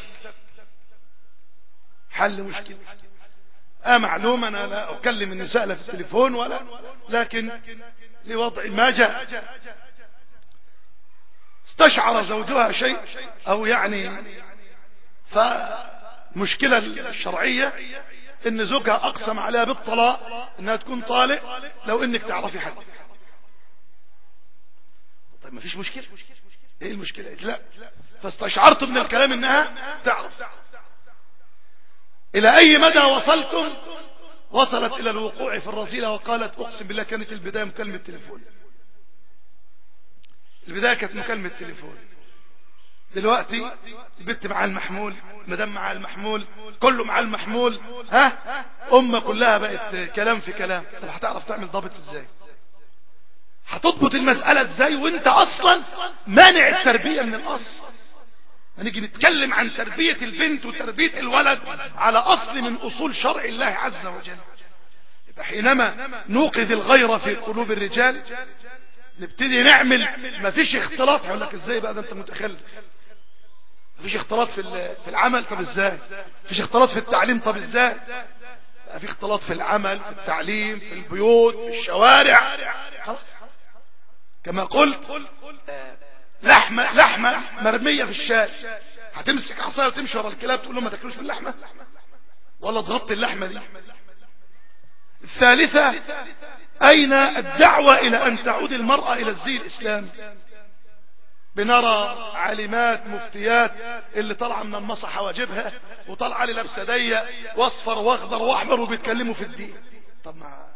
حل مشكلة. معلوم انا لا اكلم النساء لا في التليفون ولا، لكن لوضع ما جاء استشعر زوجها شيء او يعني، فمشكلة الشرعية ان زوجها اقسم عليها بالطلاق، انها تكون طالق لو انك تعرفي حد. طيب ما فيش مشكلة، ايه المشكلة؟ لا. فاستشعرت من الكلام انها تعرف. الى اي مدى وصلتم؟ وصلت الى الوقوع في الرذيلة، وقالت اقسم بالله كانت البداية مكالمة تليفون. البداية كانت مكالمة تليفون، دلوقتي البت مع المحمول، مدام مع المحمول، كله مع المحمول، أمة كلها بقت كلام في كلام. طب هتعرف تعمل ضابط ازاي؟ هتضبط المسألة ازاي وانت اصلا مانع التربية من الاصل؟ هنيجي نتكلم عن تربية البنت وتربية الولد على اصل من اصول شرع الله عز وجل. يبقى حينما نوقظ الغيرة في قلوب الرجال نبتدي نعمل، مفيش اختلاط. هقول لك ازاي بقى، ده انت متخلف. مفيش اختلاط في العمل، طب ازاي؟ مفيش اختلاط في التعليم، طب ازاي؟ بقى في اختلاط في العمل، في التعليم، في البيوت، في الشوارع. خلاص كما قلت، لحمة مرمية في الشارع، هتمسك عصاية وتمشي ورا الكلاب تقول لهم ما تاكلوش باللحمة، ولا تغطي اللحمة دي؟ الثالثة، اين الدعوة الى ان تعود المرأة الى الزي الاسلامي؟ بنرى عالمات مفتيات اللي طالعه من المصحة حواجبها وطالعه لي لابسه ضيق واصفر واخضر واحمر وبيتكلموا في الدين. طب ما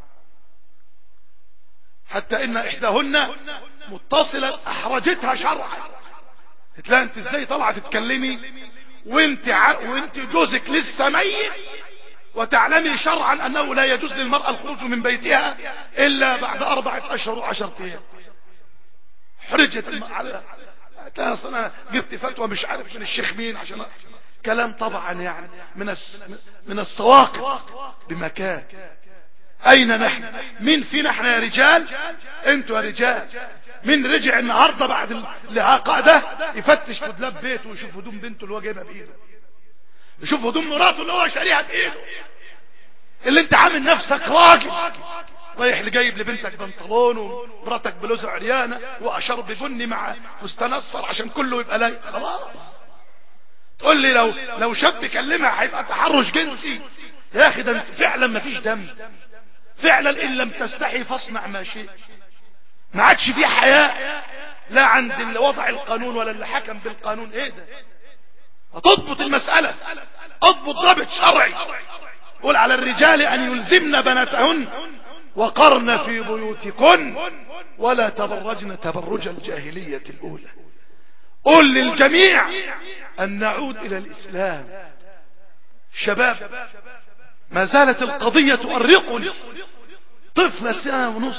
حتى ان احداهن متصلة احرجتها شرعا. تلاقي انت ازاي طالعه تتكلمي وانت جوزك لسه ميت وتعلمي شرعا انه لا يجوز للمرأة الخروج من بيتها الا بعد 4 أشهر و10 ايام. حرجت على انا جبت فتوى مش عارف من الشيخ مين عشان كلام طبعا يعني من السواقط بمكان. اين نحن؟ مين فينا احنا يا رجال؟ انتوا يا رجال. مين رجع النهارده بعد اللقاء ده يفتش في دولاب بيته ويشوف هدوم بنته اللي هو جايبها بايده، يشوف هدوم مراته اللي هو شاريها بايده؟ اللي انت عامل نفسك راجل رايح لجايب لبنتك بنطلون ومراتك بلوزه عريانه واشرب بني مع فستان اصفر عشان كله يبقى لايق. خلاص تقول لي لو شاب كلمها هيبقى تحرش جنسي؟ يا اخي ده فعلا ما فيش دم، فعلا ان لم تستحي فاصنع ما شئت. ما عادش فيه حياء لا عند اللي وضع القانون ولا اللي حكم بالقانون. ايه ده؟ هتضبط المسألة، اضبط ضابط شرعي. قول على الرجال ان يلزمن بناتهن وقرن في بيوتكن ولا تبرجن تبرج الجاهلية الاولى. قل للجميع ان نعود الى الاسلام. شباب ما زالت القضية تؤرقني، طفلة 1.5 سنة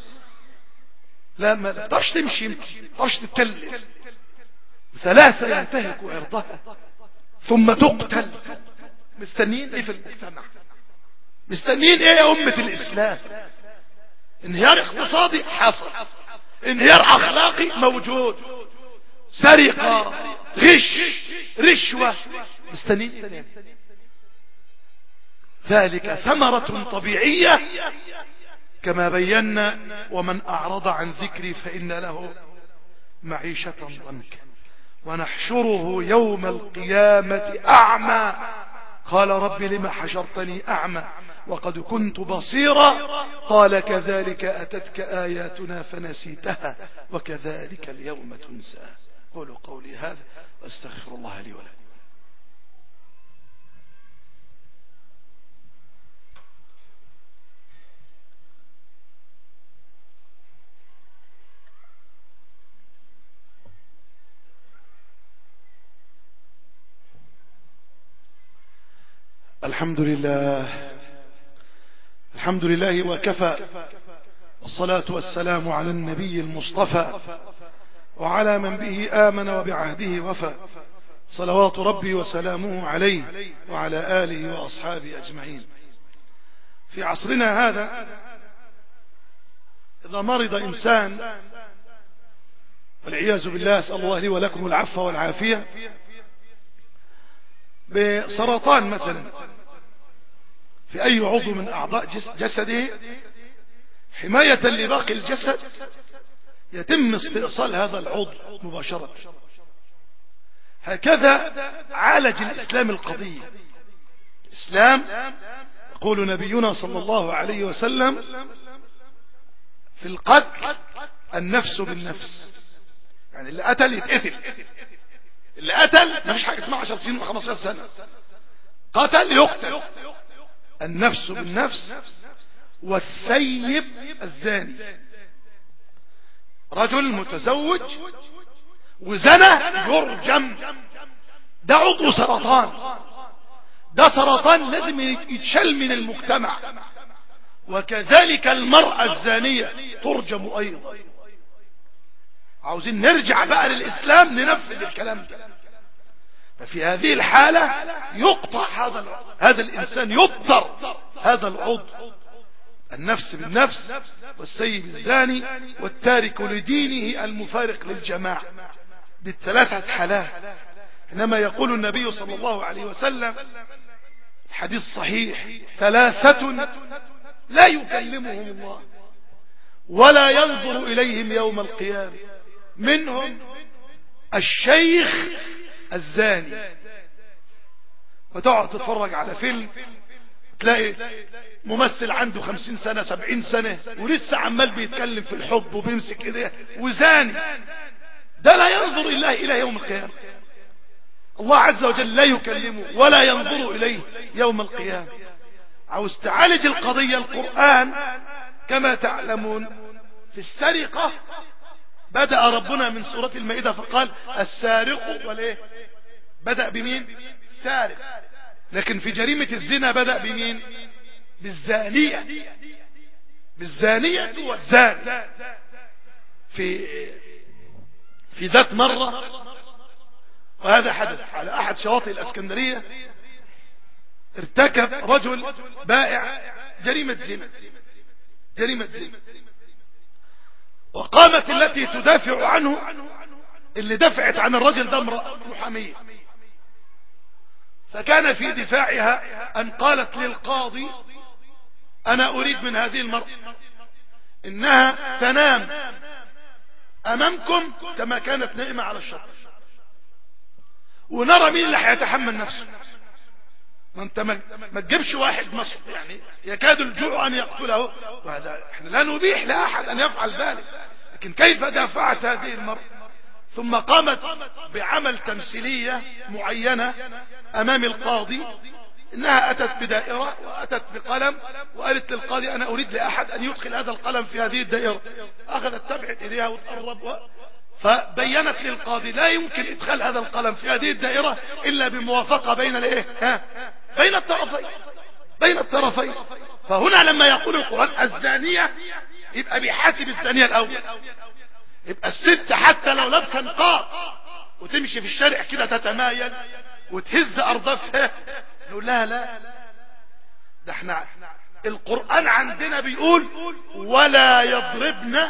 لا ما تقدرش تمشي، ما تقدرش تتكلم، 3 ينتهك عرضها ثم تقتل. مستنيين ايه في المجتمع؟ مستنيين ايه يا امة الاسلام؟ انهيار اقتصادي حصل، انهيار اخلاقي موجود، سرقة، غش، رشوة، مستنيين ايه؟ ذلك ثمرة طبيعية كما بينا. ومن اعرض عن ذكري فإن له معيشة ضنكا ونحشره يوم القيامة أعمى قال رب لم حشرتني أعمى وقد كنت بصيرا قال كذلك أتتك آياتنا فنسيتها وكذلك اليوم تنسى. قولوا قولي هذا واستغفر الله لي ولكم. الحمد لله، الحمد لله وكفى، والصلاة والسلام على النبي المصطفى وعلى من به آمن وبعهده وفى، صلوات ربي وسلامه عليه وعلى آله وأصحابه أجمعين. في عصرنا هذا إذا مرض إنسان والعياذ بالله، أسأل الله لي ولكم العفو والعافية، بسرطان مثلا في أي عضو من أعضاء جسده، حماية لباقي الجسد يتم استئصال هذا العضو مباشرة. هكذا عالج الإسلام القضية. الإسلام يقول نبينا صلى الله عليه وسلم في القتل النفس بالنفس، يعني اللي قتل يتقتل، اللي قتل ما فيش حاجة اسمها 10 سنين و15 سنة، قتل يقتل. النفس بالنفس والثيب الزاني. رجل متزوج وزنى يرجم، ده عضو سرطان، ده سرطان لازم يتشل من المجتمع. وكذلك المرأة الزانية ترجم أيضا. عاوزين نرجع بقى للإسلام ننفذ الكلام ده. ففي هذه الحالة يقطع هذا الإنسان، يبتر هذا العضو، النفس بالنفس، والسيب الزاني، والتارك لدينه المفارق للجماعة، بالثلاثة حالات. إنما يقول النبي صلى الله عليه وسلم الحديث صحيح: ثلاثة لا يكلمهم الله ولا ينظر إليهم يوم القيامة، منهم الشيخ الزاني. وتقعد تتفرج على فيلم تلاقي ممثل عنده 50 سنة 70 سنة ولسه عمال بيتكلم في الحب وبيمسك ايديه وزاني، ده لا ينظر الله إلى يوم القيامة. الله عز وجل لا يكلمه ولا ينظر إليه يوم القيامة. عاوز تعالج القضية، القرآن كما تعلمون في السرقة بدأ ربنا من سورة المائدة فقال السارق والايه، بدأ بمين؟ السارق. لكن في جريمة الزنا بدأ بمين؟ بالزانية، بالزانية والزاني. في ذات مرة، وهذا حدث على أحد شواطئ الأسكندرية، ارتكب رجل بائع جريمة زنا، جريمة زنا، وقامت التي تدافع عنه، اللي دفعت عن الرجل ده امرأة محامية، فكان في دفاعها أن قالت للقاضي أنا أريد من هذه المرأة إنها تنام أمامكم كما كانت نائمة على الشط، ونرى مين اللي هيتحمل نفسه. ما انت ما تجيبش واحد مصر يعني يكاد الجوع ان يقتله، وهذا احنا لا نبيح لاحد ان يفعل ذلك، لكن كيف دافعت هذه المرأة؟ ثم قامت بعمل تمثيلية معينة امام القاضي، انها اتت بدائرة واتت بقلم وقالت للقاضي انا اريد لاحد ان يدخل هذا القلم في هذه الدائرة. اخذت تبعد اليها وتقرب فبينت للقاضي لا يمكن ادخال هذا القلم في هذه الدائرة الا بموافقة بين الايه، بين الطرفين، بين الطرفين. فهنا لما يقول القرآن الزانية يبقى بيحاسب الزانية الاول. يبقى الست حتى لو لابسه نقاب وتمشي في الشارع كده تتمايل وتهز اردافها نقول لها لا، ده احنا القرآن عندنا بيقول ولا يضربن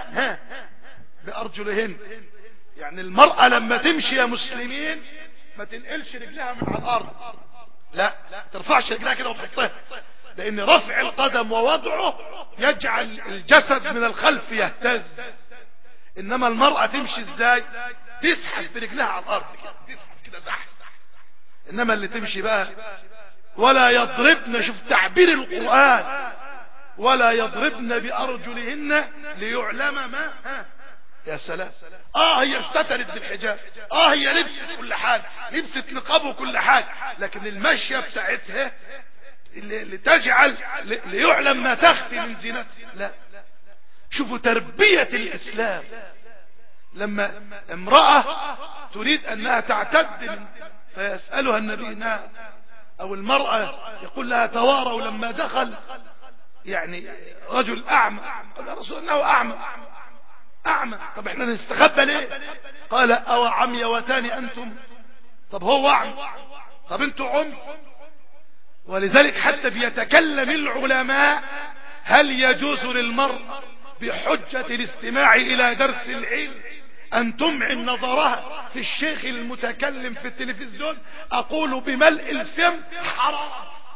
بأرجلهن. يعني المرأة لما تمشي يا مسلمين ما تنقلش رجلها من على الارض، لا ترفعش رجلها كده وتحطها، لان رفع القدم ووضعه يجعل الجسد من الخلف يهتز. انما المرأة تمشي ازاي؟ تزحف برجلها على الارض كده، تزحف كده زحف. انما اللي تمشي بقى ولا يضربن، شوف تعبير القرآن، ولا يضربن بأرجلهن ليعلم ما يا سلام. هي استترت بالحجاب، هي لبست كل حاجة، لبست نقاب وكل حاجة، لكن المشية بتاعتها اللي تجعل ليعلم ما تخفي من زينتها لا. شوفوا تربية الإسلام. لما امرأة تريد أنها تعتد فيسألها النبي نعم، أو المرأة يقول لها تواروا لما دخل يعني رجل أعمى، قال يا رسول أنه أعمى. أعمى، طب احنا نستخبى ليه؟ قال أو عميوتان أنتم؟ طب هو أعمى، طب انتوا عمي. ولذلك حتى بيتكلم العلماء هل يجوز للمرأة بحجة الاستماع إلى درس العلم أن تمعن نظرها في الشيخ المتكلم في التلفزيون؟ أقول بملء الفم حرام،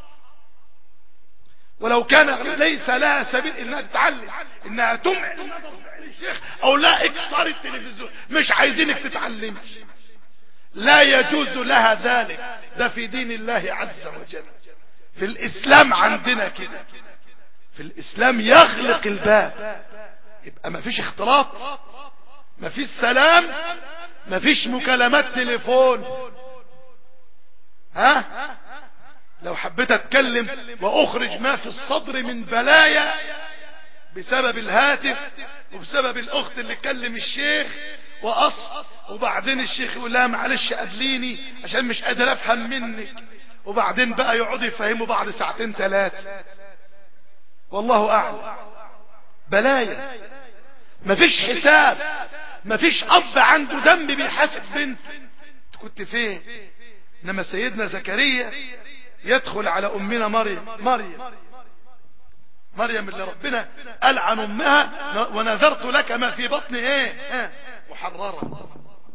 ولو كان ليس لها سبيل انها تتعلم، انها تمعن نظر الشيخ او لا اكسر التلفزيون، مش عايزينك تتعلم، لا يجوز لها ذلك. ده في دين الله عز وجل. في الاسلام عندنا كده، في الاسلام يغلق الباب، يبقى ما فيش اختلاط، ما فيش سلام، ما فيش مكالمات تليفون. لو حبيت اتكلم واخرج ما في الصدر من بلايا بسبب الهاتف وبسبب الاخت اللي كلم الشيخ وبعدين الشيخ يقول لها معلش قابليني عشان مش قادر افهم منك، وبعدين بقى يقعدوا يفهموا بعض ساعتين 3. والله اعلم. بلايا. مفيش حساب، مفيش اب عنده دم بيحاسب بنته كنت فين. انما سيدنا زكريا يدخل على امنا مريم اللي ربنا قال عن امها ونذرت لك ما في بطن محررة.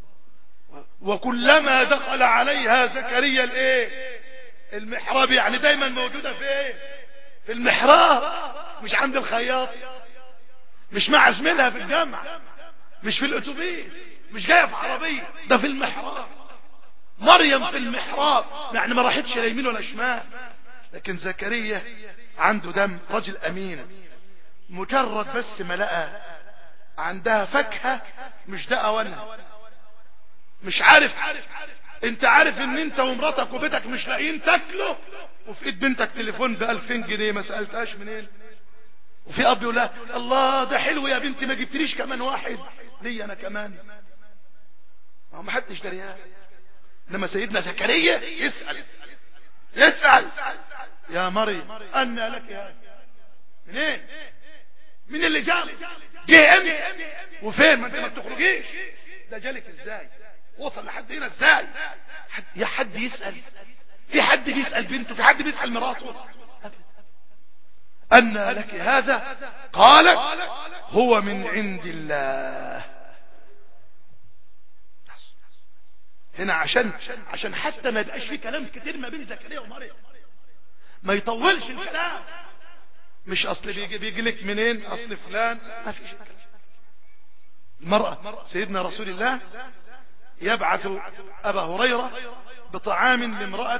وكلما دخل عليها زكريا المحراب، يعني دايما موجودة في المحراب، مش عند الخياط، مش مع زميلها في الجامعة، مش في الاتوبيس، مش جاية في عربية، ده في المحراب. مريم في المحراب، يعني ما راحتش لا يمين ولا شمال. لكن زكريا عنده دم، رجل امين. مجرد بس ما لقى عندها فاكهة مش ده اوانها، مش عارف. انت عارف ان انت ومراتك وبيتك مش لاقيين تاكلوا، وفي ايد بنتك تليفون ب2000 جنيه ما سألتهاش منين، وفي اب يقول لها الله ده حلو يا بنتي ما جبتليش كمان واحد لي انا كمان. ما حدش دريان. انما سيدنا زكريا يسأل يا مريم أن لك هذا منين؟ من اللي جالك؟ جه امتى؟ وفين؟ ما انت ما بتخرجيش. ده جالك ازاي؟ وصل لحد هنا ازاي؟ يا حد يسأل؟ في حد بيسأل بنته؟ في حد بيسأل مراته؟ أن لك هذا؟ قالت هو من عند الله. هنا عشان حتى ما يبقاش في كلام كتير ما بين زكريا ومريم، ما يطولش الكلام. مش اصل بيجي لك منين، اصل فلان، ما فيش الكلام. المرأة سيدنا رسول الله يبعث ابا هريرة بطعام لامرأة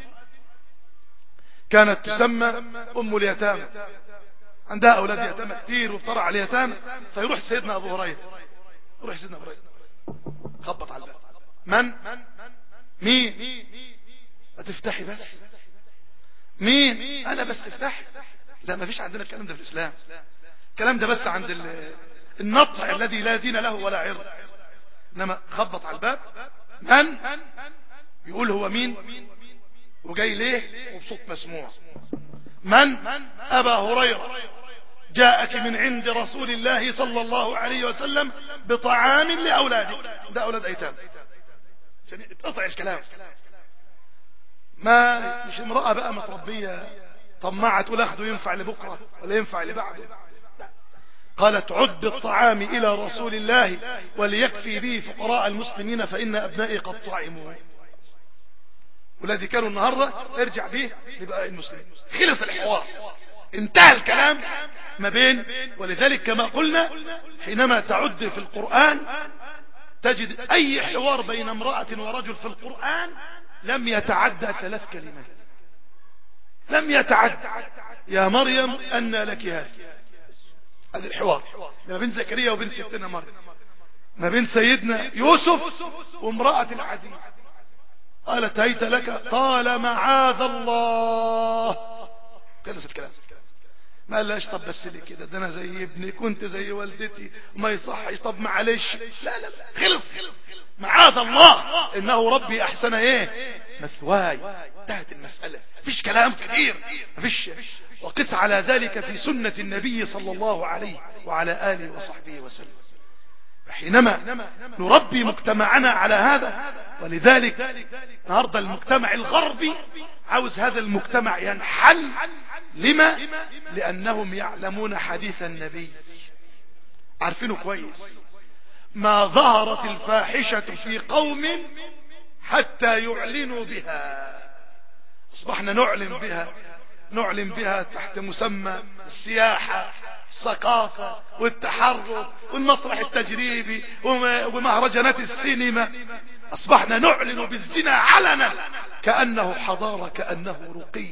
كانت تسمى ام اليتامى، عندها اولاد يتامى كتير وبترعى اليتامى. فيروح سيدنا ابو هريرة، خبط على الباب. مين؟ هتفتحي بس؟ مين؟ انا بس افتحي. لا ما فيش عندنا الكلام ده في الاسلام. الكلام ده بس عند النطع الذي لا دين له ولا عرض. انما خبط على الباب، من؟ يقول هو مين وجاي ليه وبصوت مسموع. من؟ ابا هريرة جاءك من عند رسول الله صلى الله عليه وسلم بطعام لاولادك. ده اولاد ايتام عشان اتقطع الكلام. ما مش امرأة بقى متربية طماعة تقول اخده ينفع لبكرة ولا ينفع لبعده. قالت عد بالطعام الى رسول الله وليكفي به فقراء المسلمين فان ابنائي قد طعموا. ولادي كانوا النهاردة ارجع به لبقاء المسلمين. خلص الحوار، انتهى الكلام ما بين. ولذلك كما قلنا حينما تعد في القرآن تجد اي حوار بين امرأة ورجل في القرآن لم يتعدى 3 كلمات، لم يتعدى. يا مريم أن لك هذا. هذا الحوار ما بين زكريا وبين ستنا مريم، ما بين سيدنا يوسف وامرأة العزيز. قالت هيت لك، قال معاذ الله. خلص الكلام. ما قالش طب بس لي كده، ده انا زي ابني، كنت زي والدتي وما يصحش، طب معلش. لا خلص. معاذ الله انه ربي احسن مثواي. انتهت المسألة، مفيش كلام كثير، مفيش. وقس على ذلك في سنة النبي صلى الله عليه وعلى آله وصحبه وسلم. حينما نربي مجتمعنا على هذا. ولذلك النهارده المجتمع الغربي عاوز هذا المجتمع ينحل. لما؟ لأنهم يعلمون حديث النبي، عارفينه كويس. ما ظهرت الفاحشة في قوم حتى يعلنوا بها. اصبحنا نعلن بها تحت مسمى السياحة، الثقافة والتحرك والمسرح التجريبي ومهرجانات السينما. اصبحنا نعلن بالزنا علنا كأنه حضارة، كأنه رقي.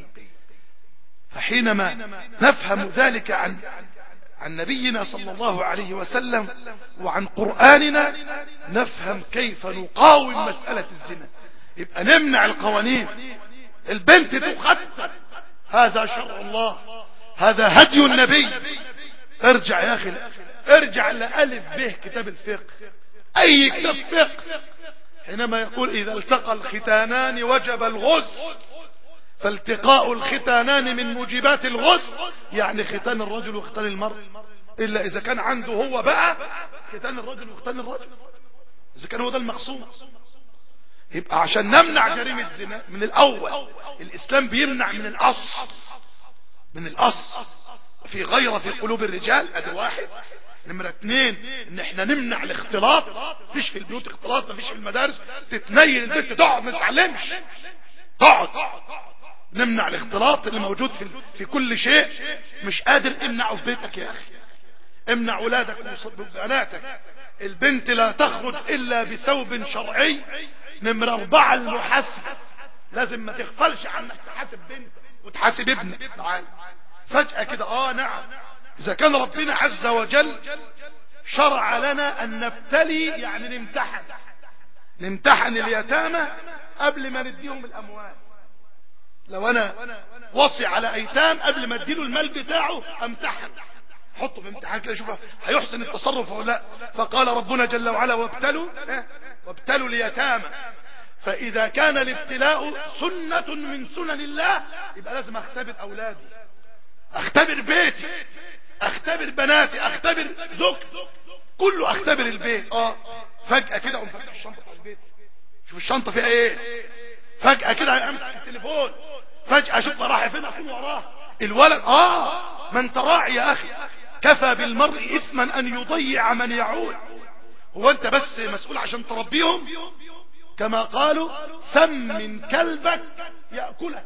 فحينما نفهم ذلك عن نبينا صلى الله عليه وسلم وعن قرآننا نفهم كيف نقاوم مسألة الزنا. يبقى نمنع القوانين. البنت تخطب، هذا شرع الله، هذا هدي النبي. ارجع يا اخي ارجع لألف به كتاب الفقه، اي كتاب فقه، حينما يقول اذا التقى الختانان وجب الغسل، فالتقاء الختانان من موجبات الغسل، يعني ختان الرجل وختان المرء، الا اذا كان عنده هو بقى ختان الرجل وختان الرجل، اذا كان هو ده المقصود. يبقى عشان نمنع جريمة زنا من الاول، الاسلام بيمنع من الاصل، من الاصل في غيرة في قلوب الرجال، ادي واحد. نمرة 2 ان احنا نمنع الاختلاط، مفيش في البيوت اختلاط، مفيش في المدارس تتنيل البنت تقعد ما تتعلمش، تقعد. نمنع الاختلاط اللي موجود في كل شيء، مش قادر امنعه في بيتك يا اخي، امنع ولادك وبناتك. البنت لا تخرج الا بثوب شرعي. نمرة 4 المحاسبة، لازم ما تغفلش عنك تحاسب بنت وتحاسب ابنك. تعال فجأة كده نعم، اذا كان ربنا عز وجل شرع لنا ان نبتلي، يعني نمتحن اليتامى قبل ما نديهم الاموال. لو انا وصي على ايتام قبل ما اديله المال بتاعه امتحن، حطه في امتحان كده شوف هيحسن التصرف او لا. فقال ربنا جل وعلا وابتلوا اليتامى، فاذا كان الابتلاء سنة من سنن الله، يبقى لازم اختبر اولادي، اختبر بيتي، اختبر بناتي، اختبر زوجتي، كله اختبر البيت. فجأة كده اقوم فاتح الشنطة بتاع البيت، شوف الشنطة فيها ايه. فجأة كده امسك التليفون، فجأة اشوف راح فين، اكون وراه الولد. ما انت راعي يا اخي، كفى بالمرء اثما ان يضيع من يعود. هو انت بس مسؤول عشان تربيهم؟ كما قالوا ثمن كلبك يأكلك،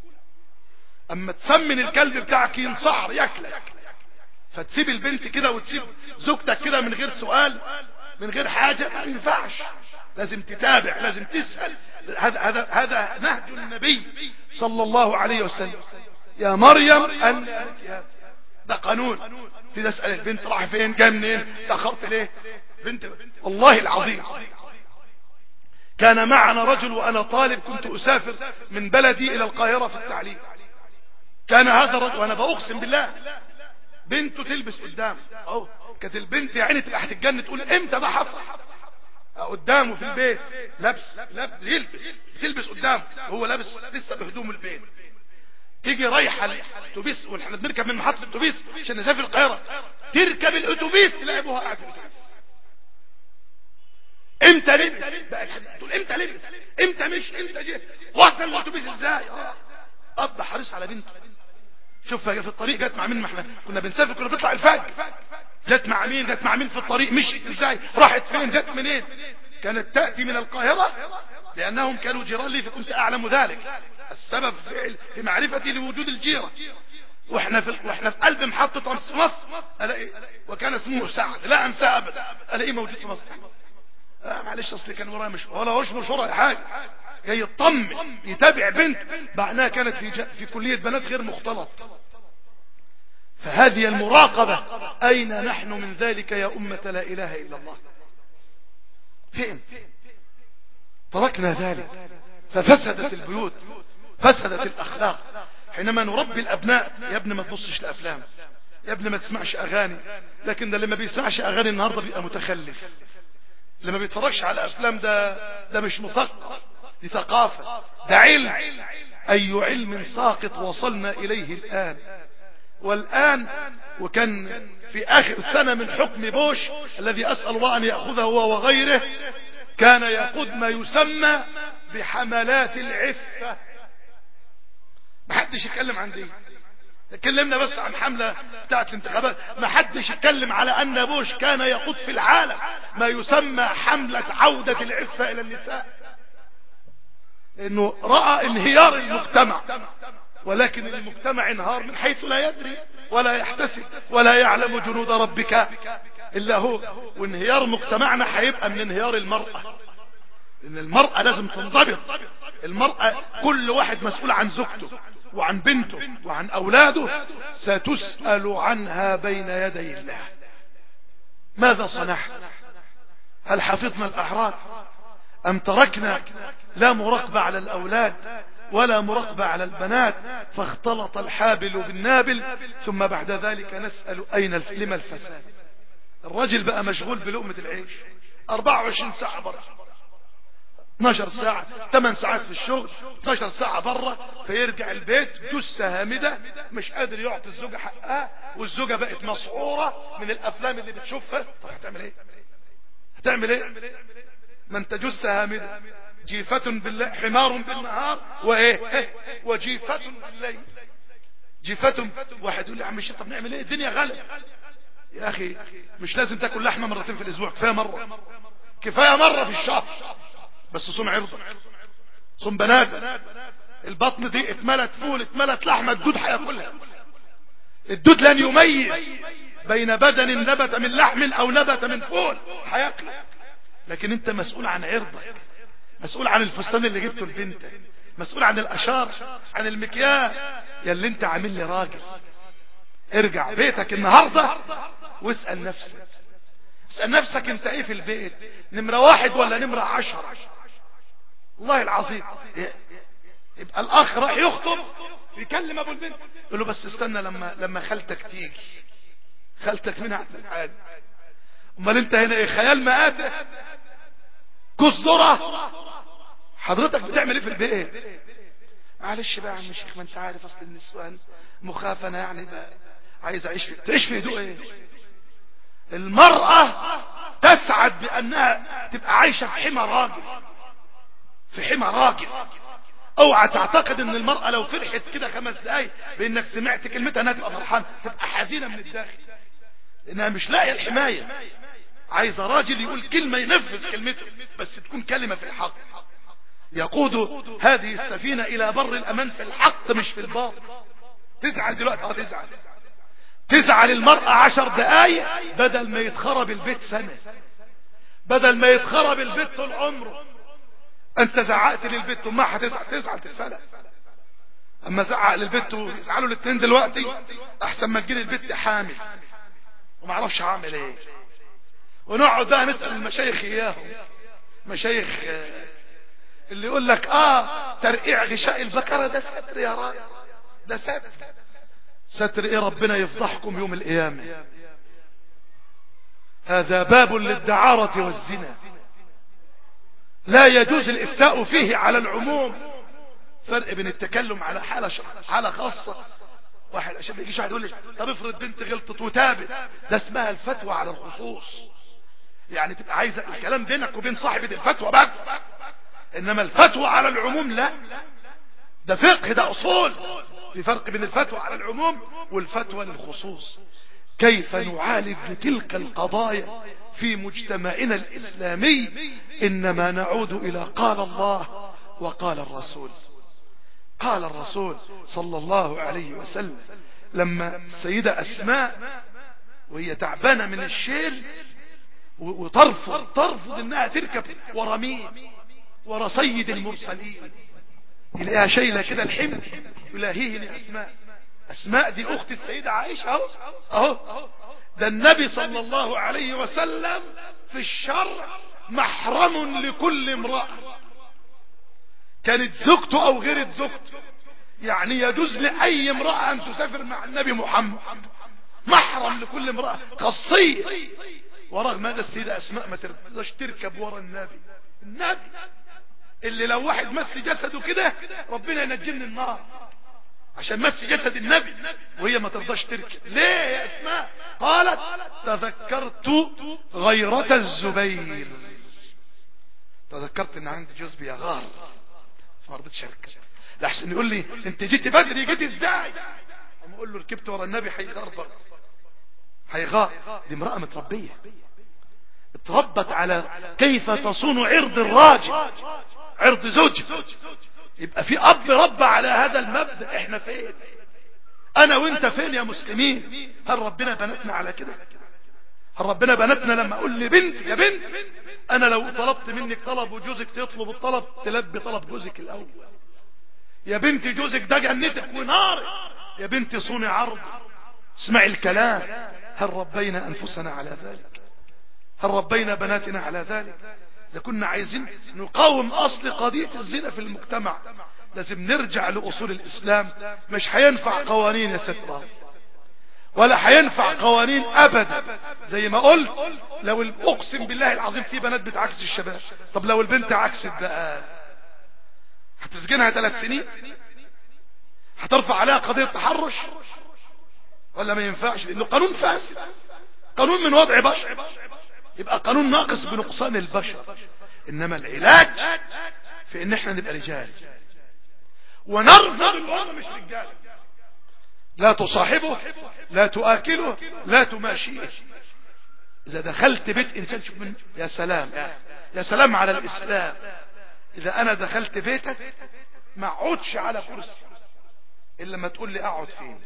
اما تسمن الكلب بتاعك ينصعر ياكلك. فتسيب البنت كده وتسيب زوجتك كده من غير سؤال، من غير حاجة، ما ينفعش. لازم تتابع، لازم تسأل. هذا نهج النبي صلى الله عليه وسلم. يا مريم ده قانون، تسأل البنت راح فين، جاي منين، تأخرت ليه. بنت والله العظيم كان معنا رجل وانا طالب، كنت اسافر من بلدي الى القاهرة في التعليم. كان هذا الرجل وانا بأقسم بالله بنته تلبس قدام، كانت البنت يعني تبقى هتتجنن، تقول امتى ده حصل. قدامه في البيت لابس تلبس قدامه، هو لابس لسه بهدوم البيت. تيجي رايحه الاتوبيس، واحنا بنركب من محطه الاتوبيس عشان نسافر القاهره، تركب الاتوبيس تلاقي ابوها قاعد في الاتوبيس. امتى لبس بقى، تقول امتى لبس، امتى مش امتى جه، وصل الاتوبيس ازاي. اب حريص على بنته. شوف في الطريق جت مع مين، ما احنا كنا بنسافر، كنا بنطلع الفجر، جت مع مين في الطريق، مشيت ازاي، راحت فين، جت منين. كانت تأتي من القاهرة لأنهم كانوا جيران لي، فكنت أعلم ذلك. السبب في معرفتي لوجود الجيرة. واحنا في قلب محطة رمس مصر، ألاقي وكان اسمه سعد، لا أنسى أبدا، ألاقيه موجود في مصر. معلش أصلي كان ورايا مش ولا وش ورايا حاجة، جاي يطمن يتابع بنت معناها كانت في كلية بنات غير مختلط. فهذه المراقبة، أين نحن من ذلك يا أمة لا إله إلا الله؟ فين تركنا ذلك؟ ففسدت البيوت، فسدت الأخلاق. حينما نربي الأبناء، يا ابن ما تبصش لأفلام، يا ابن ما تسمعش أغاني. لكن ده لما بيسمعش أغاني النهاردة بيبقى متخلف، لما بيتفرجش على أفلام ده مش مثقف، دي ثقافة، ده علم. أي علم ساقط وصلنا إليه الآن. والآن وكان في آخر سنة من حكم بوش الذي أسأل الله أن يأخذه هو وغيره، كان يقود ما يسمى بحملات العفة. ما حدش يتكلم عن دي، تكلمنا بس عن حملة بتاعت الانتخابات. ما حدش يتكلم على أن بوش كان يقود في العالم ما يسمى حملة عودة العفة إلى النساء، لأنه رأى انهيار المجتمع. ولكن المجتمع انهار من حيث لا يدري ولا يحتسب ولا يعلم جنود ربك إلا هو. وانهيار مجتمعنا هيبقى من انهيار المرأة، لأن المرأة لازم تنضبط. المرأة كل واحد مسؤول عن زوجته وعن بنته وعن أولاده، ستسأل عنها بين يدي الله. ماذا صنعت؟ هل حفظنا الأعراض أم تركنا لا مراقبة على الأولاد ولا مراقبة على البنات، فاختلط الحابل بالنابل، ثم بعد ذلك نسأل لما الفساد؟ الراجل بقى مشغول بلقمة العيش 24 ساعة بره، 12 ساعة 8 ساعات في الشغل، 12 ساعة بره، فيرجع البيت جثة هامدة مش قادر يعطي الزوجة حقها، والزوجة بقت مسعورة من الافلام اللي بتشوفها. طب هتعمل ايه؟ هتعمل ايه؟ ما انت جثة هامدة، جيفة بالله حمار بالنهار وايه وجيفة بالليل. جيفة. واحد يقول لي يا عم الشيخ طب نعمل ايه؟ الدنيا غلا. يا اخي مش لازم تاكل لحمة مرتين في الاسبوع، كفاية مرة، كفاية مرة في الشهر، بس صوم عرضك، صوم بناتك. البطن دي اتملت فول اتملت لحمة، الدود هياكلها. الدود لن يميز بين بدن نبت من لحم او نبت من فول، هياكله. لكن انت مسؤول عن عرضك، مسؤول عن الفستان اللي جبته لبنتك، مسؤول عن الاشار، عن المكياج. يا اللي انت عامل لي راجل، ارجع بيتك النهاردة واسأل نفسك، اسأل نفسك انت ايه في البيت، نمرة 1 ولا نمرة 10؟ والله العظيم. يبقى الاخ راح يخطب يكلم ابو البنت يقول له بس استنى لما خالتك تيجي. خالتك مين عند الحاج؟ امال انت هنا ايه؟ خيال مآتة، كوز ذرة. حضرتك بتعمل ايه في البيت؟ معلش بقى يا عم الشيخ، ما انت عارف اصل النسوان مخافة، يعني بقى عايز اعيش في تعيش في هدوء ايه؟ المرأة تسعد بانها تبقى عايشة في حمى راجل، في حمى راجل. اوعى تعتقد ان المرأة لو فرحت كده 5 دقايق بانك سمعت كلمتها انها تبقى فرحانة، تبقى حزينة من الداخل، لانها مش لاقية الحماية. عايزة راجل يقول كلمة ينفذ كلمته، بس تكون كلمة في الحق. يقود هذه السفينة الى بر الامان في الحق مش في الباطل. تزعل دلوقتي، تزعل المرأة 10 دقايق بدل ما يتخرب البيت سنة، بدل ما يتخرب البيت طول عمره. انت زعقت للبيت وما تزعل تتفلق. اما زعق للبيت ويزعلوا الاثنين دلوقتي احسن ما تجيلي البيت حامل وما اعرفش هعمل ايه. ونقعد بقى نسأل المشايخ اياهم، مشايخ اللي يقول لك ترقيع غشاء البكرة ده ستر يا راجل، ده ستر ايه؟ ربنا يفضحكم يوم القيامة. هذا باب للدعارة والزنا، لا يجوز الافتاء فيه على العموم. فرق بين التكلم على حالة خاصة. واحد عشان ما يجيش واحد يقول لي طب افرض بنت غلطت وتابت، ده اسمها الفتوى على الخصوص. يعني تبقى عايزة الكلام بينك وبين صاحبة الفتوى بس، انما الفتوى على العموم لا، ده فقه، ده اصول. في فرق بين الفتوى على العموم والفتوى للخصوص. كيف نعالج تلك القضايا في مجتمعنا الإسلامي؟ إنما نعود إلى قال الله وقال الرسول. قال الرسول صلى الله عليه وسلم لما السيدة أسماء وهي تعبانة من الشيل وترفض انها تركب ورا مين؟ ورا سيد المرسلين، يلاقيها شايله كده الحمل يلاهيه أسماء دي أخت السيدة عائشة اهو. ده النبي صلى الله عليه وسلم في الشرع محرم لكل امرأة، كانت زوجته او غيرت زوجته. يعني يجوز لأي امرأة ان تسافر مع النبي محمد، محرم لكل امرأة خاصية. ورغم هذا السيدة أسماء ما ترضاش تركب ورا النبي اللي لو واحد مس جسده كده ربنا ينجيه من النار عشان مس جسد النبي، وهي ما ترضاش تركب. ليه يا أسماء؟ قالت تذكرت غيرة الزبير، تذكرت ان عندي جوز بيغار فما رضيتش اركب، لحسن يقول لي انت جيتي بدري، جيتي ازاي؟ اما اقول له ركبت ورا النبي هيغار برضه، هيغار. دي امرأة متربية، اتربت على كيف تصون عرض الراجل، عرض زوجها. يبقى في اب ربى على هذا المبدأ. احنا فين؟ انا وانت فين يا مسلمين؟ هل ربنا بنتنا على كده؟ هل ربنا بنتنا لما اقول لبنت يا بنت انا لو طلبت منك طلب وجوزك تطلب الطلب تلبي طلب جوزك الاول؟ يا بنت جوزك ده جنتك ونارك، يا بنت صوني عرض، اسمعي الكلام. هل ربينا انفسنا على ذلك؟ هل ربينا بناتنا على ذلك؟ إذا كنا عايزين نقاوم اصل قضية الزنا في المجتمع لازم نرجع لأصول الإسلام. مش هينفع قوانين يا ست راضي، ولا هينفع قوانين ابدا. زي ما قلت، لو اقسم بالله العظيم في بنات بتعكس الشباب. طب لو البنت عكست بقى، هتسجنها 3 سنين؟ هترفع عليها قضية تحرش ولا ما ينفعش؟ لانه قانون فاسد، قانون من وضع بشر، يبقى قانون ناقص بنقصان البشر. انما العلاج في ان احنا نبقى رجال ونرفض الوضع مش رجال. لا تصاحبه، لا تؤكله، لا تماشيه. اذا دخلت بيت انسان شوف منه يا سلام، يا سلام على الاسلام. اذا انا دخلت بيتك ما اقعدش على كرسي الا ما تقول لي اقعد فين.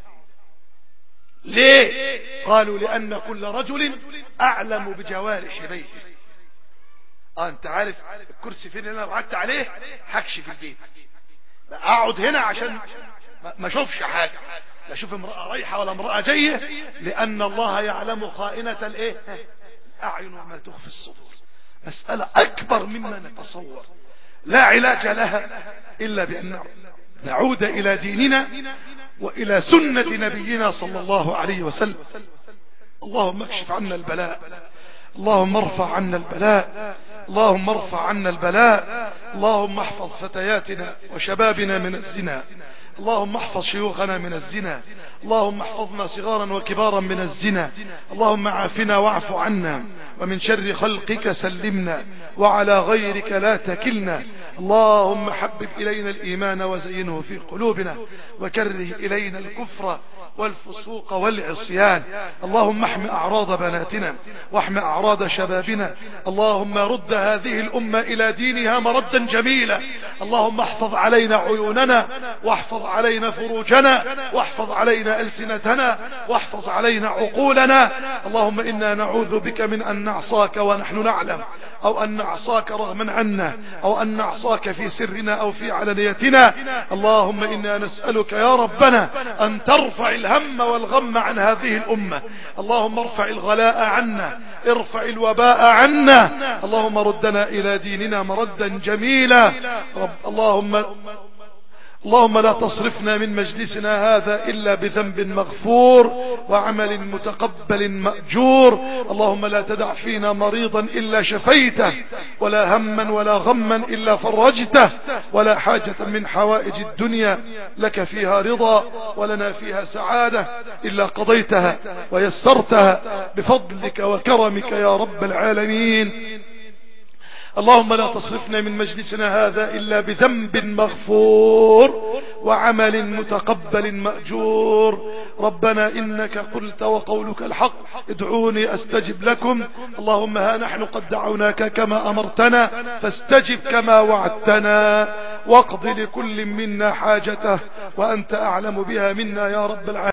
ليه؟ قالوا لان كل رجل اعلم بجوارح بيته. انت عارف الكرسي فين اللي انا قعدت عليه؟ هكشي في البيت، اقعد هنا عشان ما اشوفش حاجه، لا اشوف امراه رايحه ولا امراه جايه، لان الله يعلم خائنه الايه الاعين وما تخفي الصدور. مساله اكبر مما نتصور، لا علاج لها الا بان نعود الى ديننا والى سنه نبينا صلى الله عليه وسلم. اللهم اكشف عنا البلاء، اللهم ارفع عنا البلاء، اللهم ارفع عنا البلاء. اللهم احفظ فتياتنا وشبابنا من الزنا، اللهم احفظ شيوخنا من الزنا، اللهم احفظنا صغارا وكبارا من الزنا. اللهم عافنا واعف عنا، ومن شر خلقك سلمنا، وعلى غيرك لا تكلنا. اللهم حبب إلينا الإيمان وزينه في قلوبنا، وكره إلينا الكفر والفسوق والعصيان. اللهم احم أعراض بناتنا واحم أعراض شبابنا. اللهم رد هذه الأمة إلى دينها مردا جميلا. اللهم احفظ علينا عيوننا، واحفظ علينا فروجنا، واحفظ علينا ألسنتنا، واحفظ علينا عقولنا. اللهم إنا نعوذ بك من أن نعصاك ونحن نعلم، أو أن نعصاك رغما عنا، أو أن نعصاك في سرنا أو في علانيتنا. اللهم إنا نسألك يا ربنا أن ترفع الهم والغم عن هذه الأمة. اللهم ارفع الغلاء عنا، ارفع الوباء عنا. اللهم ردنا إلى ديننا مردا جميلا. اللهم لا تصرفنا من مجلسنا هذا إلا بذنب مغفور وعمل متقبل مأجور. اللهم لا تدع فينا مريضا إلا شفيته، ولا هما ولا غما إلا فرجته، ولا حاجة من حوائج الدنيا لك فيها رضا ولنا فيها سعادة إلا قضيتها ويسرتها بفضلك وكرمك يا رب العالمين. اللهم لا تصرفنا من مجلسنا هذا إلا بذنب مغفور وعمل متقبل مأجور. ربنا إنك قلت وقولك الحق، ادعوني أستجب لكم. اللهم ها نحن قد دعوناك كما أمرتنا، فاستجب كما وعدتنا، واقض لكل منا حاجته وأنت أعلم بها منا يا رب العالمين.